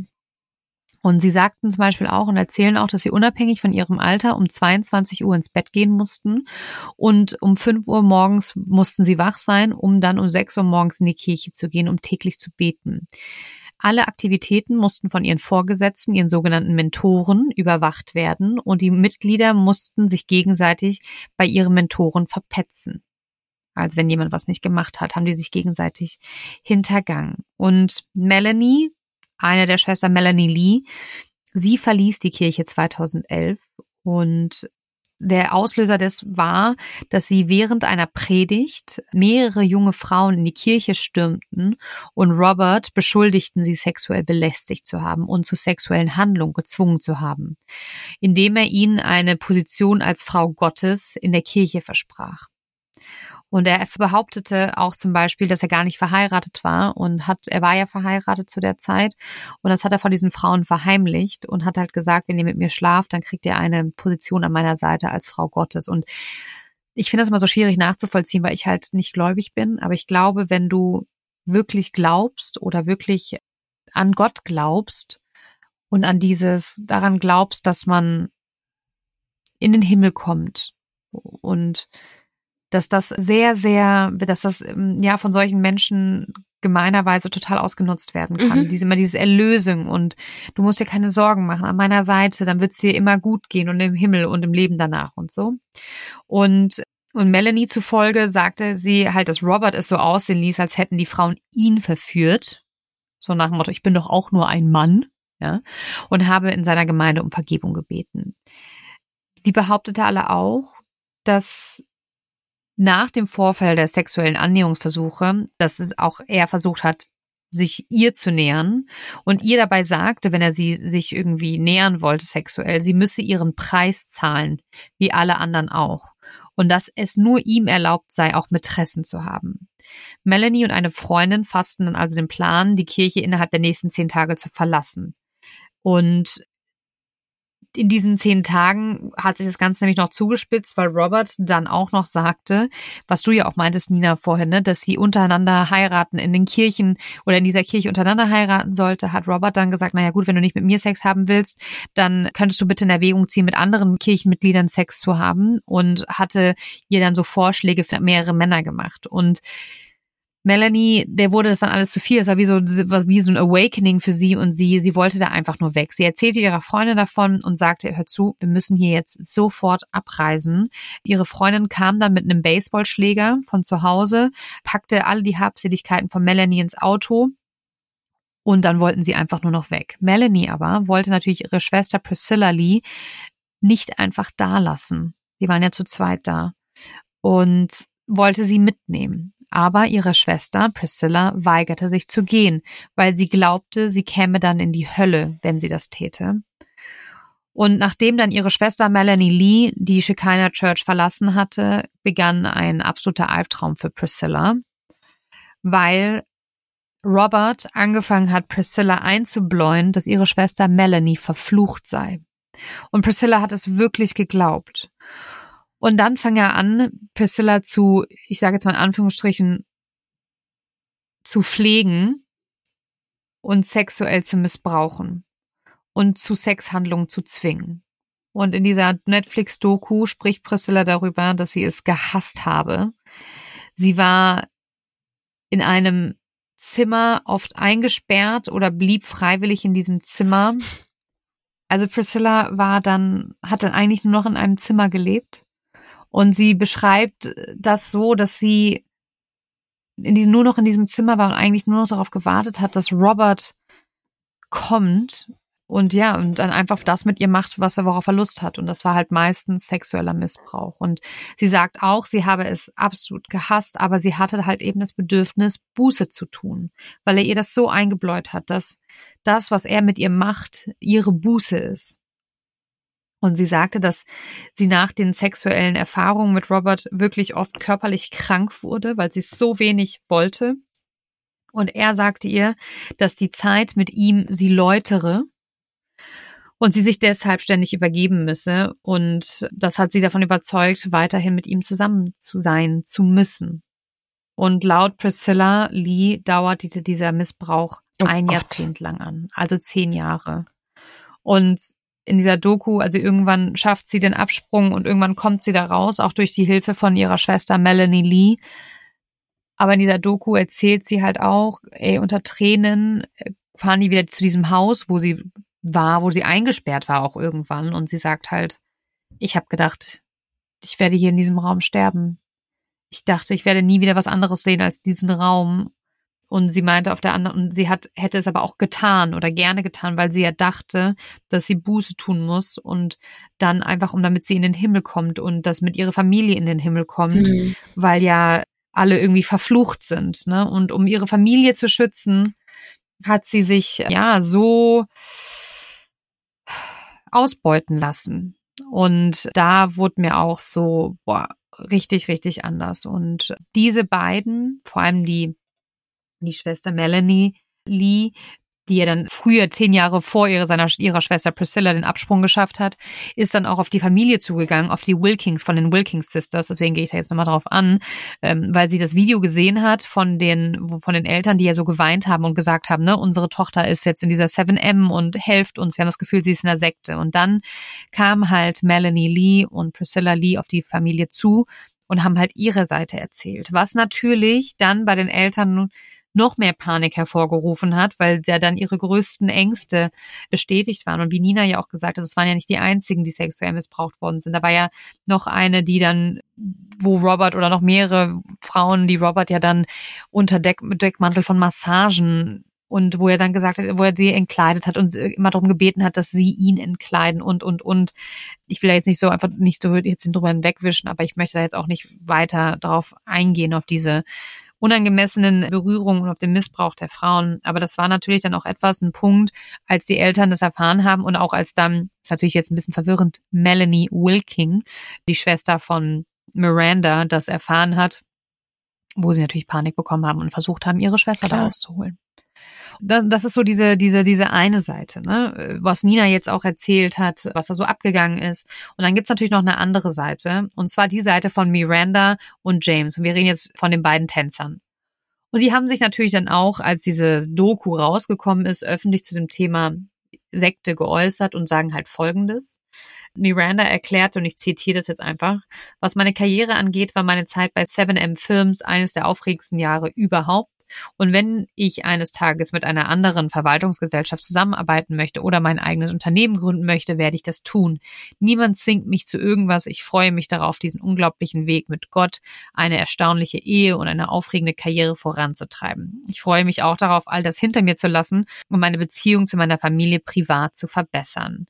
Und sie sagten zum Beispiel auch und erzählen auch, dass sie unabhängig von ihrem Alter um 22 Uhr ins Bett gehen mussten und um 5 Uhr morgens mussten sie wach sein, um dann um 6 Uhr morgens in die Kirche zu gehen, um täglich zu beten. Alle Aktivitäten mussten von ihren Vorgesetzten, ihren sogenannten Mentoren, überwacht werden und die Mitglieder mussten sich gegenseitig bei ihren Mentoren verpetzen. Also wenn jemand was nicht gemacht hat, haben die sich gegenseitig hintergangen. Und Melanie, eine der Schwestern Melanie Lee, sie verließ die Kirche 2011 und der Auslöser war, dass sie während einer Predigt mehrere junge Frauen in die Kirche stürmten und Robert beschuldigten, sie sexuell belästigt zu haben und zu sexuellen Handlungen gezwungen zu haben, indem er ihnen eine Position als Frau Gottes in der Kirche versprach. Und er behauptete auch zum Beispiel, dass er gar nicht verheiratet war er war ja verheiratet zu der Zeit und das hat er von diesen Frauen verheimlicht und hat halt gesagt, wenn ihr mit mir schlaft, dann kriegt ihr eine Position an meiner Seite als Frau Gottes. Und ich finde das immer so schwierig nachzuvollziehen, weil ich halt nicht gläubig bin, aber ich glaube, wenn du wirklich glaubst oder wirklich an Gott glaubst und daran glaubst, dass man in den Himmel kommt und dass das von solchen Menschen gemeinerweise total ausgenutzt werden kann. Diese Erlösung und du musst dir keine Sorgen machen an meiner Seite, dann wird es dir immer gut gehen und im Himmel und im Leben danach und so. Und Melanie zufolge sagte sie halt, dass Robert es so aussehen ließ, als hätten die Frauen ihn verführt. So nach dem Motto, ich bin doch auch nur ein Mann, ja, und habe in seiner Gemeinde um Vergebung gebeten. Sie behauptete alle auch, dass nach dem Vorfall der sexuellen Annäherungsversuche, dass es auch er versucht hat, sich ihr zu nähern und ihr dabei sagte, wenn er sie sich irgendwie nähern wollte sexuell, sie müsse ihren Preis zahlen, wie alle anderen auch. Und dass es nur ihm erlaubt sei, auch Mätressen zu haben. Melanie und eine Freundin fassten dann also den Plan, die Kirche innerhalb der nächsten 10 Tage zu verlassen. Und in diesen 10 Tagen hat sich das Ganze nämlich noch zugespitzt, weil Robert dann auch noch sagte, was du ja auch meintest, Nina, vorhin, ne, dass sie untereinander heiraten in den Kirchen oder in dieser Kirche untereinander heiraten sollte, hat Robert dann gesagt, naja gut, wenn du nicht mit mir Sex haben willst, dann könntest du bitte in Erwägung ziehen, mit anderen Kirchenmitgliedern Sex zu haben und hatte ihr dann so Vorschläge für mehrere Männer gemacht. Und Melanie, der wurde das dann alles zu viel. Es war wie so ein Awakening für sie und sie wollte da einfach nur weg. Sie erzählte ihrer Freundin davon und sagte, hör zu, wir müssen hier jetzt sofort abreisen. Ihre Freundin kam dann mit einem Baseballschläger von zu Hause, packte alle die Habseligkeiten von Melanie ins Auto und dann wollten sie einfach nur noch weg. Melanie aber wollte natürlich ihre Schwester Priscilla Lee nicht einfach da lassen. Die waren ja zu zweit da und wollte sie mitnehmen. Aber ihre Schwester Priscilla weigerte sich zu gehen, weil sie glaubte, sie käme dann in die Hölle, wenn sie das täte. Und nachdem dann ihre Schwester Melanie Lee die Shekinah Church verlassen hatte, begann ein absoluter Albtraum für Priscilla, weil Robert angefangen hat, Priscilla einzubläuen, dass ihre Schwester Melanie verflucht sei. Und Priscilla hat es wirklich geglaubt. Und dann fing er an, Priscilla zu, ich sage jetzt mal in Anführungsstrichen, zu pflegen und sexuell zu missbrauchen und zu Sexhandlungen zu zwingen. Und in dieser Netflix-Doku spricht Priscilla darüber, dass sie es gehasst habe. Sie war in einem Zimmer oft eingesperrt oder blieb freiwillig in diesem Zimmer. Also Priscilla hat dann eigentlich nur noch in einem Zimmer gelebt. Und sie beschreibt das so, dass sie nur noch in diesem Zimmer war und eigentlich nur noch darauf gewartet hat, dass Robert kommt und dann einfach das mit ihr macht, worauf er Lust hat. Und das war halt meistens sexueller Missbrauch. Und sie sagt auch, sie habe es absolut gehasst, aber sie hatte halt eben das Bedürfnis, Buße zu tun, weil er ihr das so eingebläut hat, dass das, was er mit ihr macht, ihre Buße ist. Und sie sagte, dass sie nach den sexuellen Erfahrungen mit Robert wirklich oft körperlich krank wurde, weil sie es so wenig wollte. Und er sagte ihr, dass die Zeit mit ihm sie läutere und sie sich deshalb ständig übergeben müsse. Und das hat sie davon überzeugt, weiterhin mit ihm zusammen zu sein zu müssen. Und laut Priscilla Lee dauerte dieser Missbrauch ein Jahrzehnt lang an, also 10 Jahre. Und in dieser Doku, also irgendwann schafft sie den Absprung und irgendwann kommt sie da raus, auch durch die Hilfe von ihrer Schwester Melanie Lee. Aber in dieser Doku erzählt sie halt auch, unter Tränen fahren die wieder zu diesem Haus, wo sie eingesperrt war auch irgendwann. Und sie sagt halt, ich habe gedacht, ich werde hier in diesem Raum sterben. Ich dachte, ich werde nie wieder was anderes sehen als diesen Raum. Und sie meinte auf der anderen, hätte es aber auch getan oder gerne getan, weil sie ja dachte, dass sie Buße tun muss und dann einfach, damit sie in den Himmel kommt und dass mit ihrer Familie in den Himmel kommt, weil ja alle irgendwie verflucht sind, ne? Und um ihre Familie zu schützen, hat sie sich so ausbeuten lassen. Und da wurde mir auch so, richtig, richtig anders. Und diese beiden, vor allem die Schwester Melanie Lee, die ja dann früher 10 Jahre vor ihrer Schwester Priscilla den Absprung geschafft hat, ist dann auch auf die Familie zugegangen, auf die Wilkins, von den Wilkins Sisters. Deswegen gehe ich da jetzt nochmal drauf an, weil sie das Video gesehen hat von den Eltern, die ja so geweint haben und gesagt haben, ne, unsere Tochter ist jetzt in dieser 7M und helft uns. Wir haben das Gefühl, sie ist in der Sekte. Und dann kam halt Melanie Lee und Priscilla Lee auf die Familie zu und haben halt ihre Seite erzählt. Was natürlich dann bei den Eltern noch mehr Panik hervorgerufen hat, weil ja dann ihre größten Ängste bestätigt waren. Und wie Nina ja auch gesagt hat, es waren ja nicht die einzigen, die sexuell missbraucht worden sind. Da war ja noch eine, die dann, wo Robert oder noch mehrere Frauen, die Robert ja dann unter Deckmantel von Massagen und wo er dann gesagt hat, wo er sie entkleidet hat und immer darum gebeten hat, dass sie ihn entkleiden und. Ich will da jetzt nicht so jetzt drüber hinwegwischen, aber ich möchte da jetzt auch nicht weiter drauf eingehen, auf diese unangemessenen Berührungen und auf den Missbrauch der Frauen. Aber das war natürlich dann auch ein Punkt, als die Eltern das erfahren haben und auch als dann, ist natürlich jetzt ein bisschen verwirrend, Melanie Wilking, die Schwester von Miranda, das erfahren hat, wo sie natürlich Panik bekommen haben und versucht haben, ihre Schwester da rauszuholen. Das ist so diese eine Seite, ne, was Nina jetzt auch erzählt hat, was da so abgegangen ist. Und dann gibt's natürlich noch eine andere Seite, und zwar die Seite von Miranda und James. Und wir reden jetzt von den beiden Tänzern. Und die haben sich natürlich dann auch, als diese Doku rausgekommen ist, öffentlich zu dem Thema Sekte geäußert und sagen halt Folgendes. Miranda erklärte, und ich zitiere das jetzt einfach: Was meine Karriere angeht, war meine Zeit bei 7M Films eines der aufregendsten Jahre überhaupt. Und wenn ich eines Tages mit einer anderen Verwaltungsgesellschaft zusammenarbeiten möchte oder mein eigenes Unternehmen gründen möchte, werde ich das tun. Niemand zwingt mich zu irgendwas. Ich freue mich darauf, diesen unglaublichen Weg mit Gott, eine erstaunliche Ehe und eine aufregende Karriere voranzutreiben. Ich freue mich auch darauf, all das hinter mir zu lassen und meine Beziehung zu meiner Familie privat zu verbessern.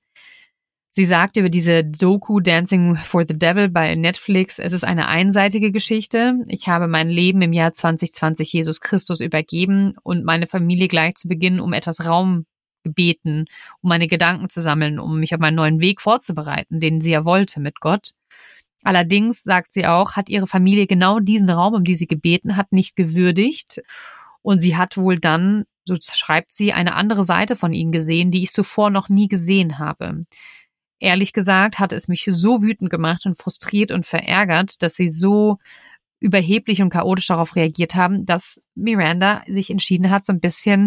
Sie sagt über diese Doku Dancing for the Devil bei Netflix: Es ist eine einseitige Geschichte. Ich habe mein Leben im Jahr 2020 Jesus Christus übergeben und meine Familie gleich zu Beginn um etwas Raum gebeten, um meine Gedanken zu sammeln, um mich auf meinen neuen Weg vorzubereiten, den sie ja wollte mit Gott. Allerdings, sagt sie auch, hat ihre Familie genau diesen Raum, um den sie gebeten hat, nicht gewürdigt. Und sie hat wohl dann, so schreibt sie, eine andere Seite von ihnen gesehen, die ich zuvor noch nie gesehen habe. Ehrlich gesagt hat es mich so wütend gemacht und frustriert und verärgert, dass sie so überheblich und chaotisch darauf reagiert haben, dass Miranda sich entschieden hat, so ein bisschen,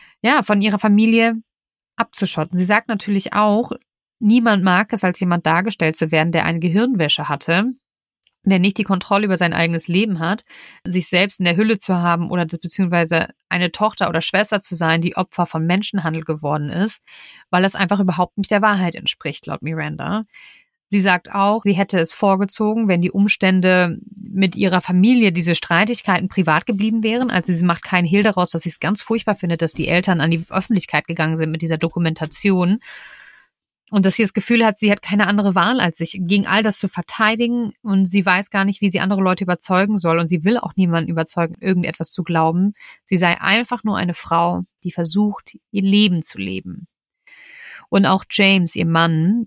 von ihrer Familie abzuschotten. Sie sagt natürlich auch, niemand mag es, als jemand dargestellt zu werden, der eine Gehirnwäsche hatte, der nicht die Kontrolle über sein eigenes Leben hat, sich selbst in der Hülle zu haben oder beziehungsweise eine Tochter oder Schwester zu sein, die Opfer von Menschenhandel geworden ist, weil das einfach überhaupt nicht der Wahrheit entspricht, laut Miranda. Sie sagt auch, sie hätte es vorgezogen, wenn die Umstände mit ihrer Familie, diese Streitigkeiten, privat geblieben wären. Also sie macht keinen Hehl daraus, dass sie es ganz furchtbar findet, dass die Eltern an die Öffentlichkeit gegangen sind mit dieser Dokumentation. Und dass sie das Gefühl hat, sie hat keine andere Wahl, als sich gegen all das zu verteidigen. Und sie weiß gar nicht, wie sie andere Leute überzeugen soll. Und sie will auch niemanden überzeugen, irgendetwas zu glauben. Sie sei einfach nur eine Frau, die versucht, ihr Leben zu leben. Und auch James, ihr Mann,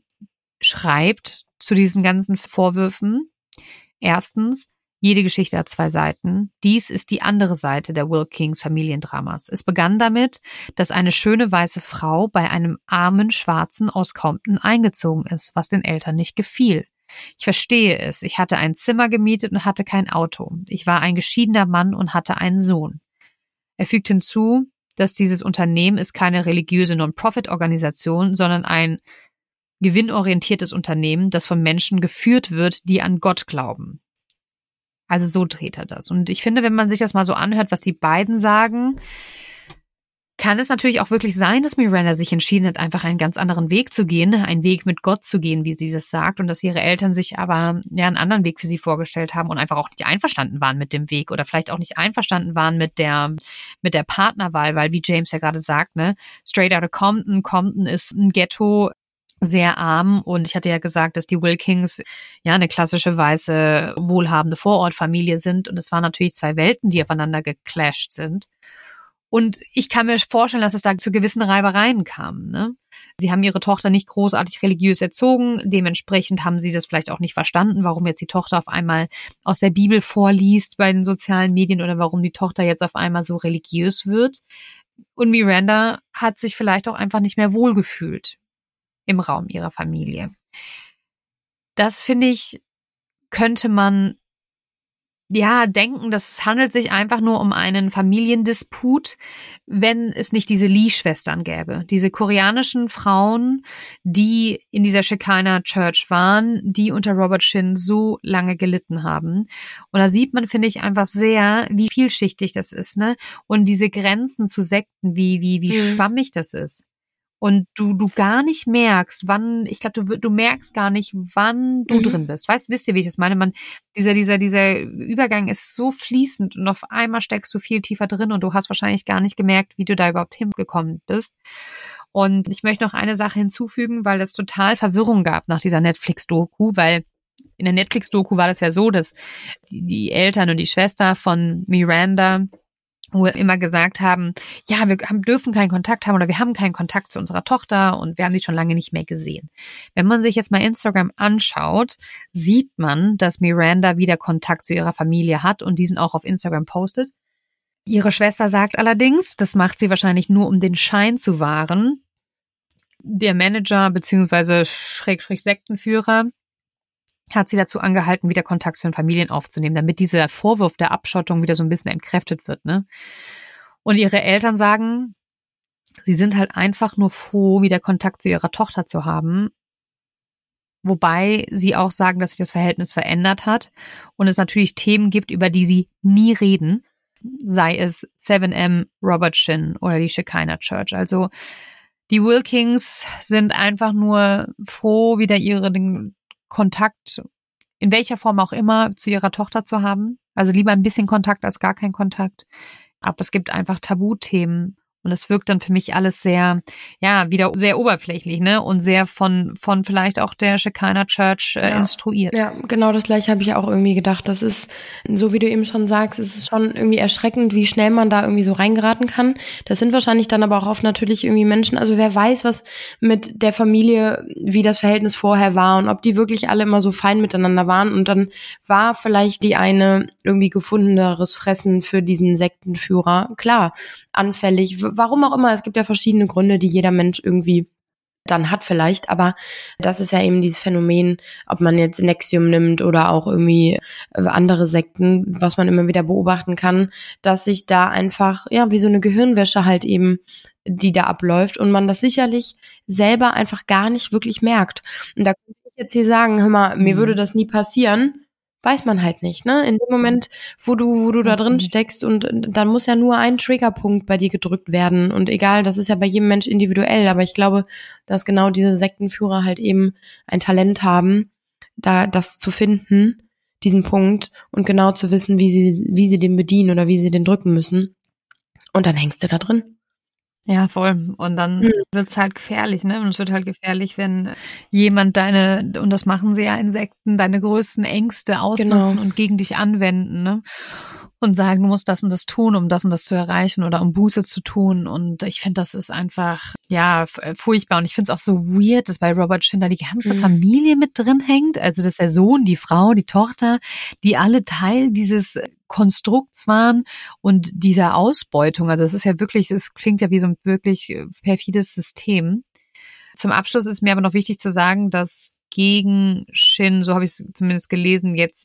schreibt zu diesen ganzen Vorwürfen: Erstens, jede Geschichte hat zwei Seiten. Dies ist die andere Seite der Wilkins Familiendramas. Es begann damit, dass eine schöne weiße Frau bei einem armen Schwarzen aus Compton eingezogen ist, was den Eltern nicht gefiel. Ich verstehe es. Ich hatte ein Zimmer gemietet und hatte kein Auto. Ich war ein geschiedener Mann und hatte einen Sohn. Er fügt hinzu, dass dieses Unternehmen ist keine religiöse Non-Profit-Organisation, sondern ein gewinnorientiertes Unternehmen, das von Menschen geführt wird, die an Gott glauben. Also so dreht er das. Und ich finde, wenn man sich das mal so anhört, was die beiden sagen, kann es natürlich auch wirklich sein, dass Miranda sich entschieden hat, einfach einen ganz anderen Weg zu gehen, einen Weg mit Gott zu gehen, wie sie das sagt, und dass ihre Eltern sich aber einen anderen Weg für sie vorgestellt haben und einfach auch nicht einverstanden waren mit dem Weg oder vielleicht auch nicht einverstanden waren mit der Partnerwahl, weil, wie James ja gerade sagt, straight out of Compton. Compton ist ein Ghetto, sehr arm, und ich hatte ja gesagt, dass die Wilkins eine klassische weiße, wohlhabende Vorortfamilie sind, und es waren natürlich zwei Welten, die aufeinander geclasht sind. Und ich kann mir vorstellen, dass es da zu gewissen Reibereien kam. Sie haben ihre Tochter nicht großartig religiös erzogen, dementsprechend haben sie das vielleicht auch nicht verstanden, warum jetzt die Tochter auf einmal aus der Bibel vorliest bei den sozialen Medien oder warum die Tochter jetzt auf einmal so religiös wird. Und Miranda hat sich vielleicht auch einfach nicht mehr wohlgefühlt im Raum ihrer Familie. Das, finde ich, könnte man denken, das handelt sich einfach nur um einen Familiendisput, wenn es nicht diese Lee-Schwestern gäbe. Diese koreanischen Frauen, die in dieser Shekinah Church waren, die unter Robert Shin so lange gelitten haben. Und da sieht man, finde ich, einfach sehr, wie vielschichtig das ist, Und diese Grenzen zu Sekten, wie schwammig das ist. Und du gar nicht merkst, wann, ich glaube, du merkst gar nicht, wann du drin bist. Wisst ihr, wie ich das meine? Dieser Übergang ist so fließend und auf einmal steckst du viel tiefer drin und du hast wahrscheinlich gar nicht gemerkt, wie du da überhaupt hingekommen bist. Und ich möchte noch eine Sache hinzufügen, weil es total Verwirrung gab nach dieser Netflix-Doku, weil in der Netflix-Doku war das ja so, dass die Eltern und die Schwester von Miranda wo wir immer gesagt haben, wir dürfen keinen Kontakt haben oder wir haben keinen Kontakt zu unserer Tochter und wir haben sie schon lange nicht mehr gesehen. Wenn man sich jetzt mal Instagram anschaut, sieht man, dass Miranda wieder Kontakt zu ihrer Familie hat und diesen auch auf Instagram postet. Ihre Schwester sagt allerdings, das macht sie wahrscheinlich nur, um den Schein zu wahren. Der Manager bzw. Sektenführer hat sie dazu angehalten, wieder Kontakt zu den Familien aufzunehmen, damit dieser Vorwurf der Abschottung wieder so ein bisschen entkräftet wird. Und ihre Eltern sagen, sie sind halt einfach nur froh, wieder Kontakt zu ihrer Tochter zu haben. Wobei sie auch sagen, dass sich das Verhältnis verändert hat und es natürlich Themen gibt, über die sie nie reden, sei es 7M, Robert Shin oder die Shekinah Church. Also die Wilkings sind einfach nur froh, wieder ihren Kontakt, in welcher Form auch immer, zu ihrer Tochter zu haben. Also lieber ein bisschen Kontakt als gar kein Kontakt. Aber es gibt einfach Tabuthemen. Und es wirkt dann für mich alles sehr, ja, wieder sehr oberflächlich, ne? Und sehr von vielleicht auch der Shekinah Church instruiert. Ja, genau das Gleiche habe ich auch irgendwie gedacht. Das ist, so wie du eben schon sagst, es ist schon irgendwie erschreckend, wie schnell man da irgendwie so reingeraten kann. Das sind wahrscheinlich dann aber auch oft natürlich irgendwie Menschen, also wer weiß, was mit der Familie, wie das Verhältnis vorher war und ob die wirklich alle immer so fein miteinander waren. Und dann war vielleicht die eine irgendwie gefundeneres Fressen für diesen Sektenführer. Klar, anfällig. Warum auch immer, es gibt ja verschiedene Gründe, die jeder Mensch irgendwie dann hat vielleicht, aber das ist ja eben dieses Phänomen, ob man jetzt Nexium nimmt oder auch irgendwie andere Sekten, was man immer wieder beobachten kann, dass sich da einfach, ja, wie so eine Gehirnwäsche halt eben, die da abläuft und man das sicherlich selber einfach gar nicht wirklich merkt. Und da kann ich jetzt hier sagen, hör mal, mir würde das nie passieren. Weiß man halt nicht, ne? In dem Moment, wo du da drin steckst und dann muss ja nur ein Triggerpunkt bei dir gedrückt werden und egal, das ist ja bei jedem Mensch individuell, aber ich glaube, dass genau diese Sektenführer halt eben ein Talent haben, da das zu finden, diesen Punkt und genau zu wissen, wie sie den bedienen oder wie sie den drücken müssen und dann hängst du da drin. Ja, voll. Und dann wird's halt gefährlich, ne? Und es wird halt gefährlich, wenn jemand und das machen sie ja Insekten, deine größten Ängste ausnutzen und gegen dich anwenden, ne? Und sagen, du musst das und das tun, um das und das zu erreichen oder um Buße zu tun. Und ich finde, das ist einfach, ja, furchtbar. Und ich finde es auch so weird, dass bei Robert Shin da die ganze Familie mit drin hängt. Also, dass der Sohn, die Frau, die Tochter, die alle Teil dieses Konstrukts waren und dieser Ausbeutung. Also, es ist ja wirklich, es klingt ja wie so ein wirklich perfides System. Zum Abschluss ist mir aber noch wichtig zu sagen, dass gegen Shin, so habe ich es zumindest gelesen, jetzt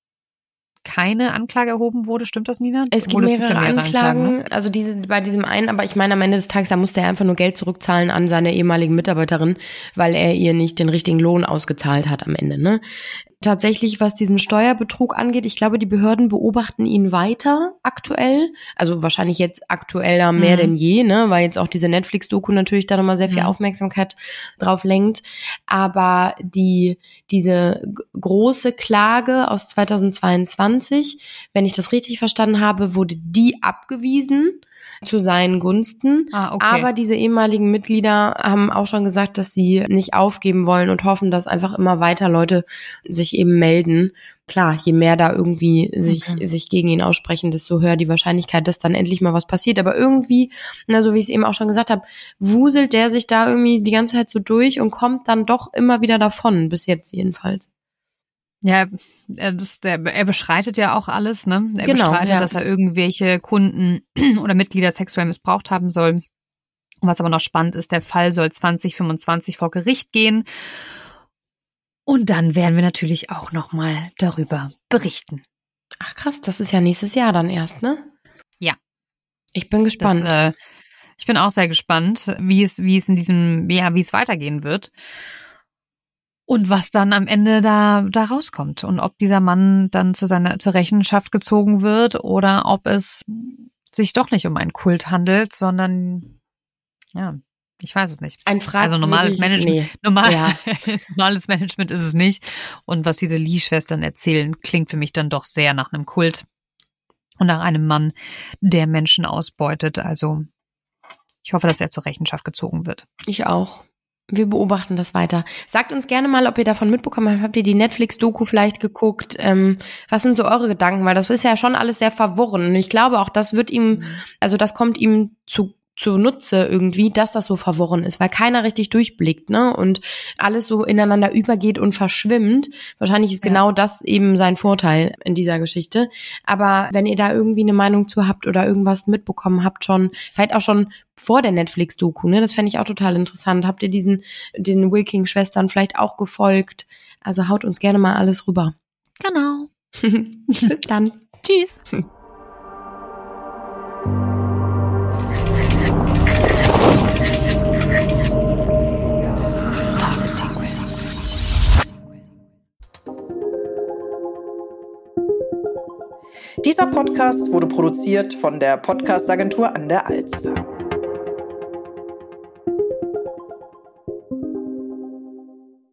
keine Anklage erhoben wurde. Stimmt das, Nina? Es gibt mehrere Anklagen, ne? Also bei diesem einen, aber ich meine, am Ende des Tages, da musste er einfach nur Geld zurückzahlen an seine ehemaligen Mitarbeiterin, weil er ihr nicht den richtigen Lohn ausgezahlt hat am Ende, ne? Tatsächlich, was diesen Steuerbetrug angeht, ich glaube, die Behörden beobachten ihn weiter aktuell. Also wahrscheinlich jetzt aktueller mehr denn je, ne, weil jetzt auch diese Netflix-Doku natürlich da nochmal sehr viel Aufmerksamkeit drauf lenkt. Aber diese große Klage aus 2022, wenn ich das richtig verstanden habe, wurde die abgewiesen zu seinen Gunsten. Okay. Aber diese ehemaligen Mitglieder haben auch schon gesagt, dass sie nicht aufgeben wollen und hoffen, dass einfach immer weiter Leute sich eben melden. Klar, je mehr da irgendwie sich gegen ihn aussprechen, desto höher die Wahrscheinlichkeit, dass dann endlich mal was passiert. Aber irgendwie, so wie ich es eben auch schon gesagt habe, wuselt der sich da irgendwie die ganze Zeit so durch und kommt dann doch immer wieder davon, bis jetzt jedenfalls. Ja, er beschreitet ja auch alles, ne? Er bestreitet, dass er irgendwelche Kunden oder Mitglieder sexuell missbraucht haben soll. Was aber noch spannend ist, der Fall soll 2025 vor Gericht gehen. Und dann werden wir natürlich auch nochmal darüber berichten. Ach krass, das ist ja nächstes Jahr dann erst, ne? Ja. Ich bin gespannt. Ich bin auch sehr gespannt, wie es in diesem, wie es weitergehen wird. Und was dann am Ende da rauskommt und ob dieser Mann dann zur Rechenschaft gezogen wird oder ob es sich doch nicht um einen Kult handelt, sondern, ja, ich weiß es nicht. Also normales Management, normales Management ist es nicht. Und was diese Lee-Schwestern erzählen, klingt für mich dann doch sehr nach einem Kult und nach einem Mann, der Menschen ausbeutet. Also ich hoffe, dass er zur Rechenschaft gezogen wird. Ich auch. Wir beobachten das weiter. Sagt uns gerne mal, ob ihr davon mitbekommen habt. Habt ihr die Netflix-Doku vielleicht geguckt? Was sind so eure Gedanken? Weil das ist ja schon alles sehr verworren. Und ich glaube auch, das wird ihm, also das kommt ihm zunutze irgendwie, dass das so verworren ist, weil keiner richtig durchblickt, ne? Und alles so ineinander übergeht und verschwimmt. Wahrscheinlich ist genau das eben sein Vorteil in dieser Geschichte. Aber wenn ihr da irgendwie eine Meinung zu habt oder irgendwas mitbekommen habt schon, vielleicht auch schon vor der Netflix-Doku, ne? Das fände ich auch total interessant. Habt ihr den Wilking-Schwestern vielleicht auch gefolgt? Also haut uns gerne mal alles rüber. Genau. Bis dann. Tschüss. Dieser Podcast wurde produziert von der Podcast-Agentur an der Alster.